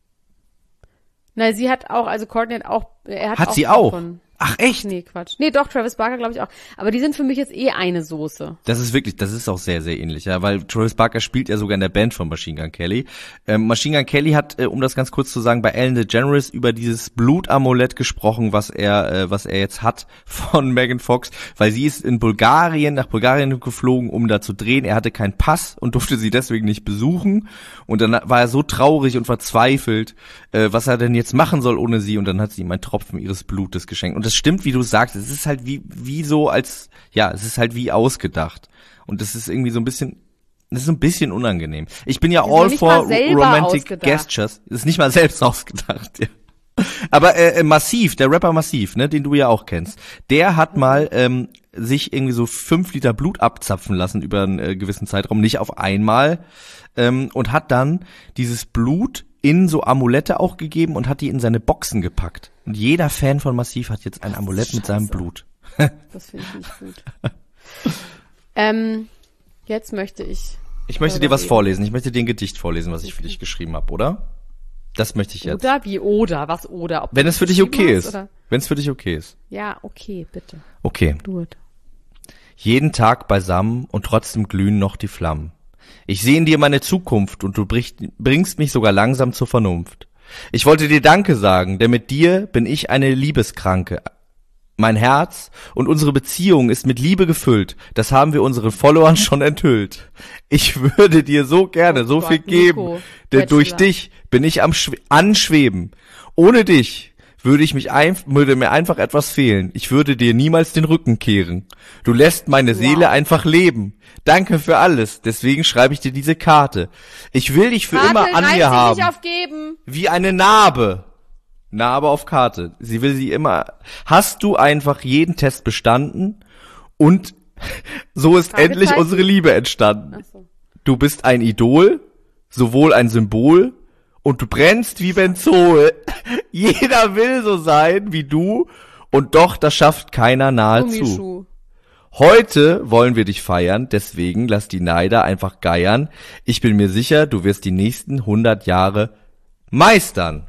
Na, sie hat auch, also Courtney hat auch, er hat, Hat auch sie auch? davon. Ach, echt? Nee, Quatsch. Nee, doch, Travis Barker glaube ich auch. Aber die sind für mich jetzt eh eine Soße. Das ist wirklich, das ist auch sehr, sehr ähnlich, ja, weil Travis Barker spielt ja sogar in der Band von Machine Gun Kelly. Ähm, Machine Gun Kelly hat, äh, um das ganz kurz zu sagen, bei Ellen DeGeneres über dieses Blutamulett gesprochen, was er, äh, was er jetzt hat von Megan Fox, weil sie ist in Bulgarien, nach Bulgarien geflogen, um da zu drehen. Er hatte keinen Pass und durfte sie deswegen nicht besuchen. Und dann war er so traurig und verzweifelt, äh, was er denn jetzt machen soll ohne sie. Und dann hat sie ihm einen Tropfen ihres Blutes geschenkt. Und das stimmt, wie du sagst. Es ist halt wie, wie so als, ja, es ist halt wie ausgedacht. Und das ist irgendwie so ein bisschen, das ist so ein bisschen unangenehm. Ich bin ja Das ist all nicht for mal selber romantic ausgedacht. gestures. Das ist nicht mal selbst ausgedacht, ja. Aber äh, Massiv, der Rapper Massiv, ne, den du ja auch kennst, der hat mal ähm, sich irgendwie so fünf Liter Blut abzapfen lassen über einen äh, gewissen Zeitraum, nicht auf einmal, ähm, und hat dann dieses Blut in so Amulette auch gegeben und hat die in seine Boxen gepackt. Und jeder Fan von Massiv hat jetzt ein Amulett mit seinem Blut. Das finde ich nicht gut. ähm, jetzt möchte ich. Ich möchte dir was vorlesen. Ich möchte dir ein Gedicht vorlesen, was ich für dich geschrieben habe, oder? Das möchte ich jetzt. Oder wie oder? Was oder? Ob Wenn du es für dich geschrieben okay hast, ist. oder? Wenn es für dich okay ist. Ja, okay, bitte. Okay. Do it. Jeden Tag beisammen und trotzdem glühen noch die Flammen. Ich sehe in dir meine Zukunft und du bringst mich sogar langsam zur Vernunft. Ich wollte dir Danke sagen, denn mit dir bin ich eine Liebeskranke. Mein Herz und unsere Beziehung ist mit Liebe gefüllt. Das haben wir unseren Followern schon enthüllt. Ich würde dir so gerne Oh so Gott, viel geben, Nico, denn Bachelor. durch dich bin ich am Schwe- Anschweben. Ohne dich würde ich mich ein, würde mir einfach etwas fehlen. Ich würde dir niemals den Rücken kehren. Du lässt meine Wow. Seele einfach leben. Danke für alles. Deswegen schreibe ich dir diese Karte. Ich will dich für Karte, immer an reiß mir dich haben. nicht aufgeben. Wie eine Narbe. Narbe auf Karte. Sie will sie immer. Hast du einfach jeden Test bestanden und so ist endlich Fragezeichen? unsere Liebe entstanden. Ach so. Du bist ein Idol, sowohl ein Symbol und du brennst wie Benzol. Jeder will so sein wie du und doch das schafft keiner nahezu. Gummischuh. Heute wollen wir dich feiern, deswegen lass die Neider einfach geiern. Ich bin mir sicher, du wirst die nächsten hundert Jahre meistern.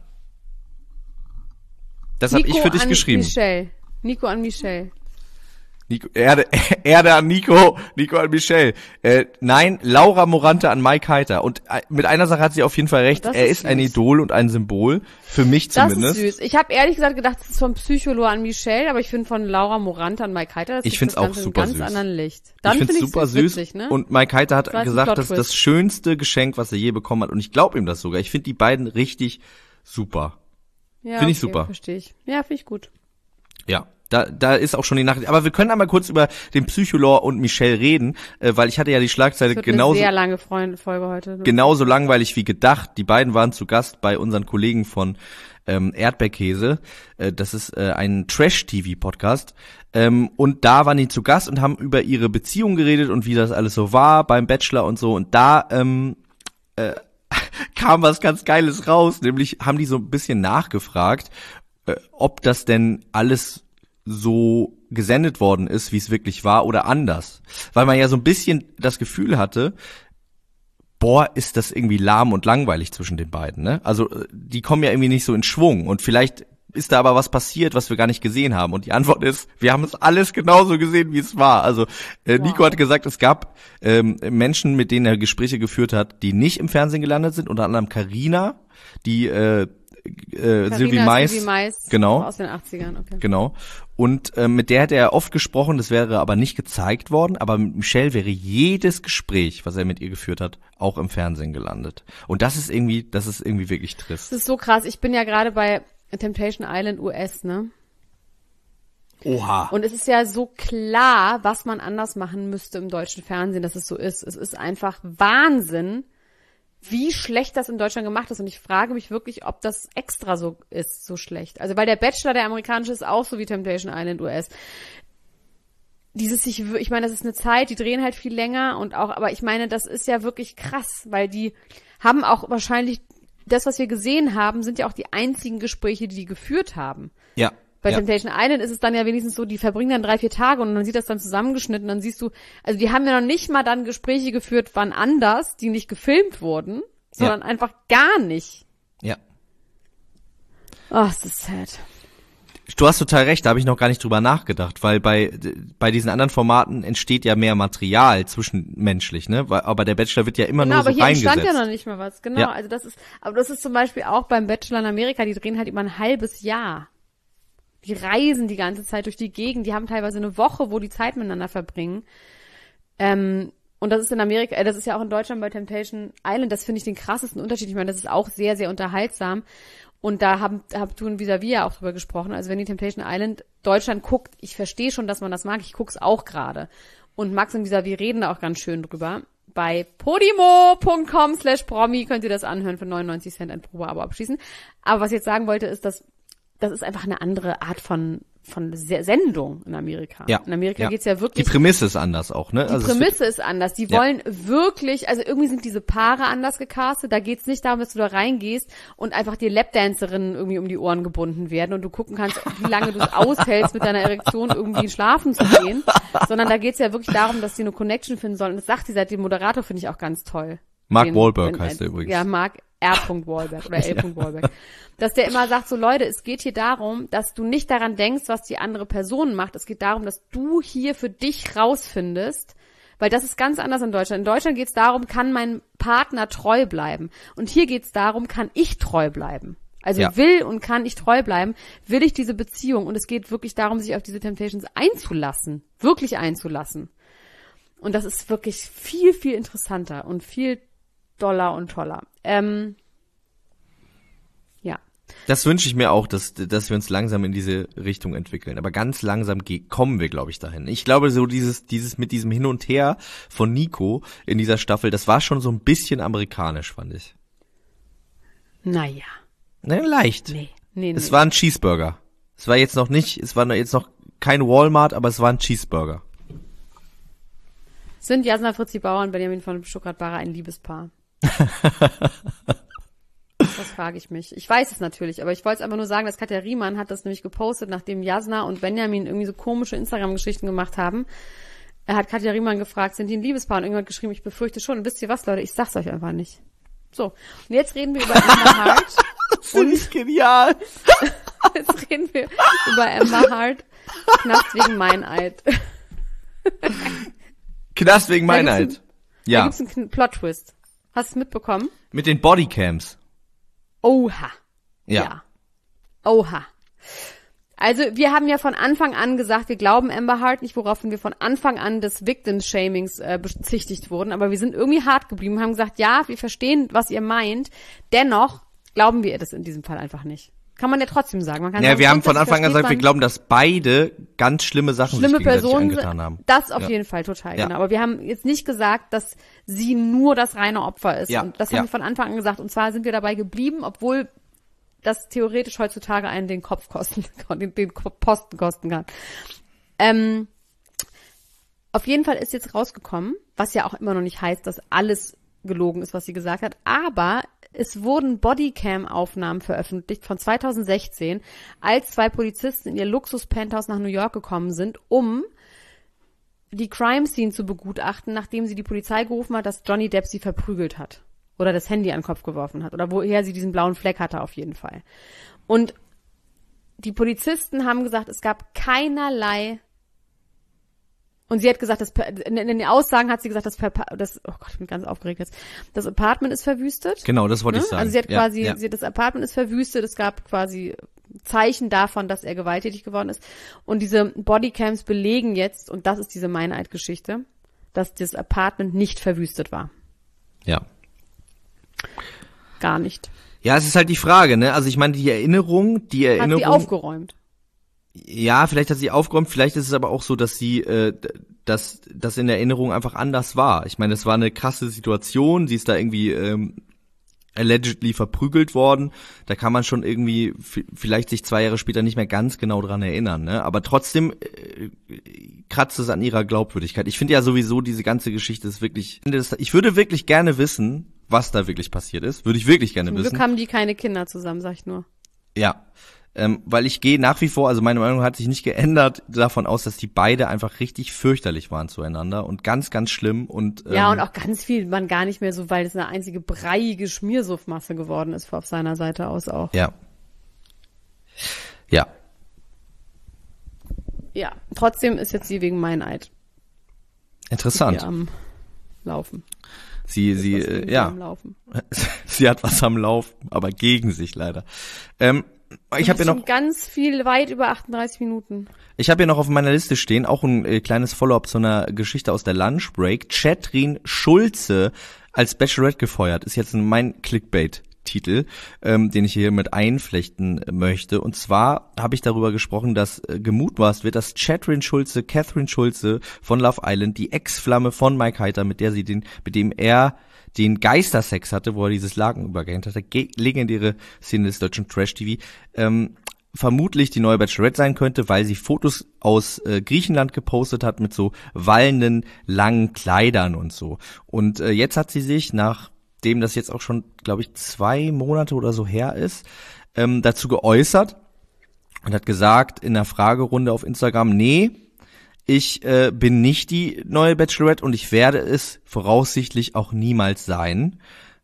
Das habe ich für dich an geschrieben. Michelle. Nico an Michelle. Nico, Erde, Erde an Nico, Nico an Michelle. Äh, nein, Laura Morante an Mike Heiter. Und äh, mit einer Sache hat sie auf jeden Fall recht. Das Er ist ist ein süß. Idol und ein Symbol. Für mich Das zumindest. ist süß. Ich habe ehrlich gesagt gedacht, das ist von Psycholo an Michelle, aber ich finde von Laura Morante an Mike Heiter, das Ich sieht find's das auch Ganze super in einem ganz süß. anderen Licht. Dann ich find's find super süß. Witzig, ne? Und Mike Heiter hat Das war jetzt ein gesagt, das ist Plot-Twist. das schönste Geschenk, was er je bekommen hat. Und ich glaube ihm das sogar. Ich finde die beiden richtig super. ja, find ich okay, super. Verstehe ich. Ja, finde ich gut. Ja, da da ist auch schon die Nachricht. Aber wir können einmal kurz über den Psycholor und Michelle reden, äh, weil ich hatte ja die Schlagzeile Das wird genauso eine sehr lange Freund- Folge heute. genauso langweilig wie gedacht. Die beiden waren zu Gast bei unseren Kollegen von ähm, Erdbeerkäse. Äh, das ist äh, ein Trash-T V-Podcast. Ähm, und da waren die zu Gast und haben über ihre Beziehung geredet und wie das alles so war beim Bachelor und so. Und da ähm, äh, kam was ganz Geiles raus. Nämlich haben die so ein bisschen nachgefragt, äh, ob das denn alles so gesendet worden ist, wie es wirklich war oder anders. Weil man ja so ein bisschen das Gefühl hatte, boah, ist das irgendwie lahm und langweilig zwischen den beiden, ne? Also die kommen ja irgendwie nicht so in Schwung und vielleicht ist da aber was passiert, was wir gar nicht gesehen haben. Und die Antwort ist, wir haben es alles genauso gesehen, wie es war. Also äh, Nico Wow. hat gesagt, es gab ähm, Menschen, mit denen er Gespräche geführt hat, die nicht im Fernsehen gelandet sind, unter anderem Carina, die äh, äh, Sylvie Mais. Sylvie Mais. Genau. Aus den achtzigern, okay. Genau. Und äh, mit der hätte er oft gesprochen, das wäre aber nicht gezeigt worden, aber mit Michelle wäre jedes Gespräch, was er mit ihr geführt hat, auch im Fernsehen gelandet. Und das ist irgendwie, das ist irgendwie wirklich trist. Das ist so krass. Ich bin ja gerade bei Temptation Island U S, ne? Oha. Und es ist ja so klar, was man anders machen müsste im deutschen Fernsehen, dass es so ist. Es ist einfach Wahnsinn, wie schlecht das in Deutschland gemacht ist. Und ich frage mich wirklich, ob das extra so ist, so schlecht. Also weil der Bachelor, der amerikanische, ist auch so wie Temptation Island U S. Dieses sich, ich meine, das ist eine Zeit, die drehen halt viel länger und auch, aber ich meine, das ist ja wirklich krass, weil die haben auch wahrscheinlich, das, was wir gesehen haben, sind ja auch die einzigen Gespräche, die die geführt haben. Ja. Bei ja. Temptation Island ist es dann ja wenigstens so, die verbringen dann drei, vier Tage und dann sieht das dann zusammengeschnitten, dann siehst du, also die haben ja noch nicht mal dann Gespräche geführt, wann anders, die nicht gefilmt wurden, sondern ja. einfach gar nicht. Ja. Oh, es ist sad. Du hast total recht, da habe ich noch gar nicht drüber nachgedacht, weil bei bei diesen anderen Formaten entsteht ja mehr Material zwischenmenschlich, ne? Aber der Bachelor wird ja immer genau, nur so reingesetzt. Genau, aber hier reingesetzt. entstand ja noch nicht mal was. Genau, ja. also das ist, aber das ist zum Beispiel auch beim Bachelor in Amerika, die drehen halt über ein halbes Jahr. Die reisen die ganze Zeit durch die Gegend, die haben teilweise eine Woche, wo die Zeit miteinander verbringen. Ähm, und das ist in Amerika, äh, das ist ja auch in Deutschland bei Temptation Island, das finde ich den krassesten Unterschied. Ich meine, das ist auch sehr, sehr unterhaltsam. Und da haben, habt du und Vis-a-vis ja auch drüber gesprochen. Also wenn die Temptation Island Deutschland guckt, ich verstehe schon, dass man das mag, ich guck's auch gerade. Und Max und Vis-a-vis reden da auch ganz schön drüber. Bei podimo.com slash promi könnt ihr das anhören für neunundneunzig Cent ein Probeabo abschließen. Aber was ich jetzt sagen wollte, ist, dass das ist einfach eine andere Art von von Sendung in Amerika. Ja, in Amerika ja. geht's ja wirklich. Die Prämisse ist anders auch, ne? Die also Prämisse ist anders. Die ja. wollen wirklich, also irgendwie sind diese Paare anders gecastet. Da geht's nicht darum, dass du da reingehst und einfach dir Lapdancerinnen irgendwie um die Ohren gebunden werden und du gucken kannst, wie lange du es aushältst, mit deiner Erektion irgendwie schlafen zu gehen. Sondern da geht's ja wirklich darum, dass die eine Connection finden sollen. Und das sagt dieser den Moderator, finde ich auch ganz toll. Mark Den, Wahlberg wenn, heißt er übrigens. Ja, Mark R. Wahlberg oder L. Wahlberg. Dass der immer sagt, so Leute, es geht hier darum, dass du nicht daran denkst, was die andere Person macht. Es geht darum, dass du hier für dich rausfindest, weil das ist ganz anders in Deutschland. In Deutschland geht es darum, kann mein Partner treu bleiben. Und hier geht es darum, kann ich treu bleiben. Also ja. will und kann ich treu bleiben, will ich diese Beziehung. Und es geht wirklich darum, sich auf diese Temptations einzulassen. Wirklich einzulassen. Und das ist wirklich viel, viel interessanter und viel doller und toller. Ähm, ja. Das wünsche ich mir auch, dass dass wir uns langsam in diese Richtung entwickeln. Aber ganz langsam ge- kommen wir, glaube ich, dahin. Ich glaube, so dieses dieses mit diesem Hin und Her von Nico in dieser Staffel, das war schon so ein bisschen amerikanisch, fand ich. Naja. Ne, leicht. Nee, nee, nee. Es war ein Cheeseburger. Es war jetzt noch nicht, es war jetzt noch kein Walmart, aber es war ein Cheeseburger. Sind Jasna Fritzi Bauer und Benjamin von Stuttgart-Barre ein Liebespaar? Das frage ich mich. Ich weiß es natürlich, aber ich wollte es einfach nur sagen, dass Katja Riemann hat das nämlich gepostet, nachdem Jasna und Benjamin irgendwie so komische Instagram-Geschichten gemacht haben. Er hat Katja Riemann gefragt, sind die ein Liebespaar? Und irgendwann hat geschrieben, ich befürchte schon. Und wisst ihr was, Leute? Ich sag's euch einfach nicht. So, und jetzt reden wir über Amber Hart. Das finde ich genial. Jetzt reden wir über Amber Hart. Knast wegen Meineid. Knast wegen Meineid. Ja. Da gibt's einen Plot-Twist. Hast du es mitbekommen? Mit den Bodycams. Oha. Ja. ja. Oha. Also wir haben ja von Anfang an gesagt, wir glauben Amber Hart nicht, woraufhin wir von Anfang an des Victim-Shamings äh, bezichtigt wurden. Aber wir sind irgendwie hart geblieben, haben gesagt, ja, wir verstehen, was ihr meint. Dennoch glauben wir das in diesem Fall einfach nicht. Kann man ja trotzdem sagen. Man kann ja, sagen, wir haben von grundsätzlich Anfang an gesagt, wir versteht man- glauben, dass beide ganz schlimme Sachen schlimme sich gegenseitig Personen angetan haben. Das auf Ja. jeden Fall total, Ja. genau. Aber wir haben jetzt nicht gesagt, dass sie nur das reine Opfer ist. Ja. Und das haben Ja. wir von Anfang an gesagt. Und zwar sind wir dabei geblieben, obwohl das theoretisch heutzutage einen den Kopf kosten, den, den Posten kosten kann. Ähm, auf jeden Fall ist jetzt rausgekommen, was ja auch immer noch nicht heißt, dass alles gelogen ist, was sie gesagt hat, aber es wurden Bodycam-Aufnahmen veröffentlicht von zweitausendsechzehn, als zwei Polizisten in ihr Luxus-Penthouse nach New York gekommen sind, um die Crime-Scene zu begutachten, nachdem sie die Polizei gerufen hat, dass Johnny Depp sie verprügelt hat oder das Handy an den Kopf geworfen hat oder woher sie diesen blauen Fleck hatte auf jeden Fall. Und die Polizisten haben gesagt, es gab keinerlei Und sie hat gesagt, das, in den Aussagen hat sie gesagt, das, das, oh Gott, ich bin ganz aufgeregt jetzt, das Apartment ist verwüstet. Genau, das wollte ne? ich sagen. Also sie hat ja, quasi, ja. sie hat das Apartment ist verwüstet, es gab quasi Zeichen davon, dass er gewalttätig geworden ist. Und diese Bodycams belegen jetzt, und das ist diese Meineid-Geschichte, dass das Apartment nicht verwüstet war. Ja. Gar nicht. Ja, es ist halt die Frage, ne? Also ich meine, die Erinnerung, die Erinnerung. Hat sie aufgeräumt. Ja, vielleicht hat sie aufgeräumt, vielleicht ist es aber auch so, dass sie, äh, dass das in der Erinnerung einfach anders war. Ich meine, es war eine krasse Situation, sie ist da irgendwie ähm, allegedly verprügelt worden. Da kann man schon irgendwie f- vielleicht sich zwei Jahre später nicht mehr ganz genau dran erinnern, ne? Aber trotzdem äh, kratzt es an ihrer Glaubwürdigkeit. Ich finde ja sowieso, diese ganze Geschichte ist wirklich, ich würde wirklich gerne wissen, was da wirklich passiert ist. Würde ich wirklich gerne Zum wissen. Glück haben die keine Kinder zusammen, sag ich nur. Ja. Ähm, weil ich gehe nach wie vor, also meine Meinung hat sich nicht geändert, davon aus, dass die beide einfach richtig fürchterlich waren zueinander und ganz, ganz schlimm und ähm, ja, und auch ganz viel man gar nicht mehr so, weil es eine einzige breiige Schmiersuffmasse geworden ist auf seiner Seite aus auch. Ja. Ja. Ja, trotzdem ist jetzt sie wegen Meineid Interessant. hier am Laufen. Sie, Ist sie, was äh, gegen ja. sie am Laufen. Sie hat was am Laufen, aber gegen sich leider. Ähm, ich habe ja hier noch, ganz viel, weit über achtunddreißig Minuten. ich habe hier noch auf meiner Liste stehen, auch ein äh, kleines Follow-up zu einer Geschichte aus der Lunch Break. Chatrin Schulze als Bachelorette gefeuert, ist jetzt mein Clickbait-Titel, ähm, den ich hier mit einflechten möchte. Und zwar habe ich darüber gesprochen, dass äh, gemutmaßt wird, dass Chatrin Schulze, Catherine Schulze von Love Island, die Ex-Flamme von Mike Heiter, mit der sie den, mit dem er den Geistersex hatte, wo er dieses Laken übergehängt hatte, ge- legendäre Szene des deutschen Trash-T V, ähm, vermutlich die neue Bachelorette sein könnte, weil sie Fotos aus äh, Griechenland gepostet hat mit so wallenden, langen Kleidern und so. Und äh, jetzt hat sie sich, nachdem das jetzt auch schon, glaube ich, zwei Monate oder so her ist, ähm, dazu geäußert und hat gesagt in einer Fragerunde auf Instagram, nee, ich äh, bin nicht die neue Bachelorette und ich werde es voraussichtlich auch niemals sein.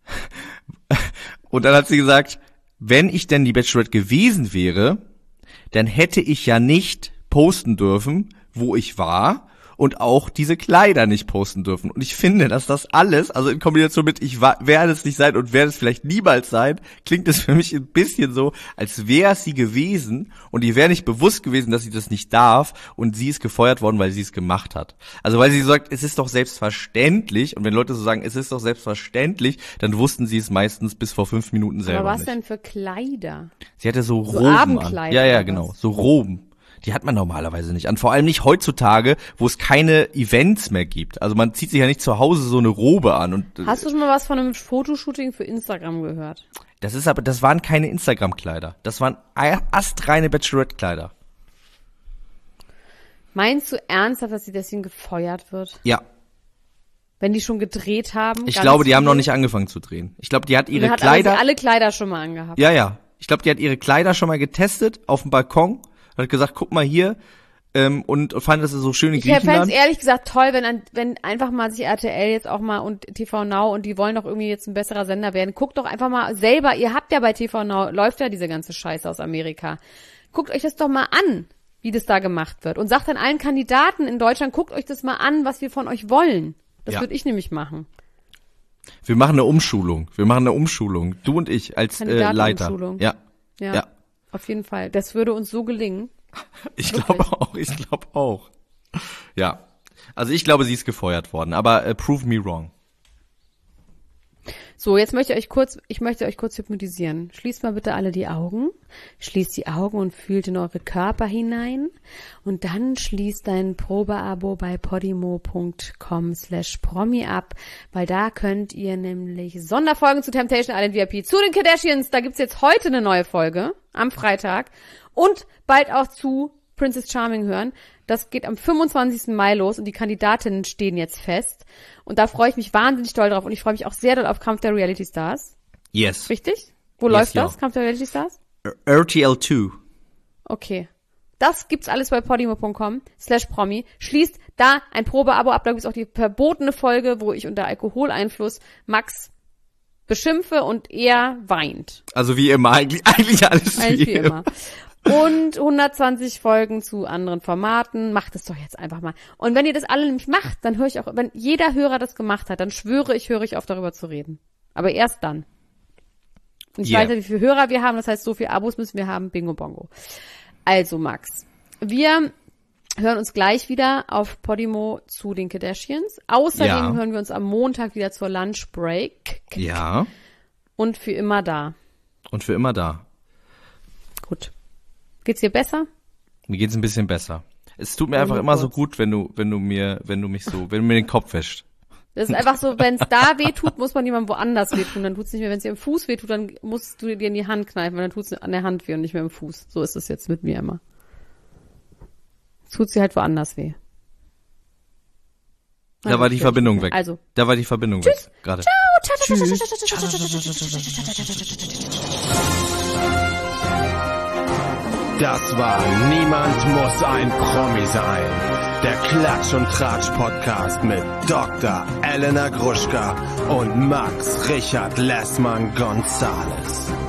Und dann hat sie gesagt, wenn ich denn die Bachelorette gewesen wäre, dann hätte ich ja nicht posten dürfen, wo ich war und auch diese Kleider nicht posten dürfen. Und ich finde, dass das alles, also in Kombination mit ich war, werde es nicht sein und werde es vielleicht niemals sein, klingt es für mich ein bisschen so, als wäre es sie gewesen und ihr wäre nicht bewusst gewesen, dass sie das nicht darf und sie ist gefeuert worden, weil sie es gemacht hat. Also weil sie sagt, es ist doch selbstverständlich und wenn Leute so sagen, es ist doch selbstverständlich, dann wussten sie es meistens bis vor fünf Minuten selber Aber was nicht. denn für Kleider? Sie hatte so, So Roben an. Abendkleider Ja, ja, oder genau, was? so Roben. Die hat man normalerweise nicht an. Vor allem nicht heutzutage, wo es keine Events mehr gibt. Also man zieht sich ja nicht zu Hause so eine Robe an. Und Hast du schon mal was von einem Fotoshooting für Instagram gehört? das ist aber, das waren keine Instagram-Kleider. Das waren astreine Bachelorette-Kleider. Meinst du ernsthaft, dass sie deswegen gefeuert wird? Ja. Wenn die schon gedreht haben? Ich ganz glaube, die haben viel? noch nicht angefangen zu drehen. Ich glaube, die hat ihre hat Kleider. aber sie alle Kleider schon mal angehabt. Ja, ja. Ich glaube, die hat ihre Kleider schon mal getestet auf dem Balkon. Hat gesagt, guck mal hier. Ähm, und fand das so schön in Ich fände es Griechenland. ehrlich gesagt toll, wenn, ein- wenn einfach mal sich R T L jetzt auch mal und T V Now und die wollen doch irgendwie jetzt ein besserer Sender werden. Guckt doch einfach mal selber, ihr habt ja bei T V Now, läuft ja diese ganze Scheiße aus Amerika. Guckt euch das doch mal an, wie das da gemacht wird. Und sagt dann allen Kandidaten in Deutschland, guckt euch das mal an, was wir von euch wollen. Das Ja. würde ich nämlich machen. Wir machen eine Umschulung. Wir machen eine Umschulung. Du und ich als äh, Leiter. Kandidatenumschulung. Ja. Ja, Ja. auf jeden Fall. Das würde uns so gelingen. Ich glaube auch, ich glaube auch. Ja. Also ich glaube, sie ist gefeuert worden, aber äh, prove me wrong. So, jetzt möchte ich euch kurz, ich möchte euch kurz hypnotisieren. Schließt mal bitte alle die Augen. Schließt die Augen und fühlt in eure Körper hinein. Und dann schließt dein Probeabo bei podimo.com slash promi ab, weil da könnt ihr nämlich Sonderfolgen zu Temptation Island V I P, zu den Kardashians, da gibt's jetzt heute eine neue Folge, am Freitag. Und bald auch zu Princess Charming hören. Das geht am fünfundzwanzigsten Mai los und die Kandidatinnen stehen jetzt fest. Und da freue ich mich wahnsinnig doll drauf und ich freue mich auch sehr doll auf Kampf der Reality Stars. Yes. Richtig? Wo Yes, läuft ja. das? Kampf der Reality Stars? R T L zwei. Okay. Das gibt's alles bei podimo.com slash promi. Schließt da ein Probeabo ab. Da gibt's auch die verbotene Folge, wo ich unter Alkoholeinfluss Max beschimpfe und er weint. Also wie immer, eigentlich, eigentlich alles Eigentlich wie immer. und hundertzwanzig Folgen zu anderen Formaten. Macht es doch jetzt einfach mal. Und wenn ihr das alle nämlich macht, dann höre ich auch, wenn jeder Hörer das gemacht hat, dann schwöre ich, höre ich auf, darüber zu reden. Aber erst dann. Und ich Yeah. weiß ja, wie viele Hörer wir haben, das heißt, so viele Abos müssen wir haben, bingo bongo. Also, Max, wir hören uns gleich wieder auf Podimo zu den Kardashians. Außerdem Ja. hören wir uns am Montag wieder zur Lunch Break. Ja. Und für immer da. Und für immer da. Gut. Geht's dir besser? Mir geht's ein bisschen besser. Es tut mir Oh, einfach immer so Gott. gut, wenn du, wenn du mir, wenn du mich so, wenn du mir den Kopf wäschst. Das ist einfach so, wenn es da weh tut, muss man jemandem woanders wehtun. Dann tut's nicht mehr. Wenn es dir im Fuß wehtut, dann musst du dir in die Hand kneifen, weil dann tut's an der Hand weh und nicht mehr im Fuß. So ist es jetzt mit mir immer. Tut sie halt woanders weh. Da war die Verbindung weg. Also. Da war die Verbindung weg. Gerade. Das war Niemand muss ein Promi sein. Der Klatsch und Tratsch Podcast mit Doktor Elena Gruschka und Max Richard Lessmann Gonzales.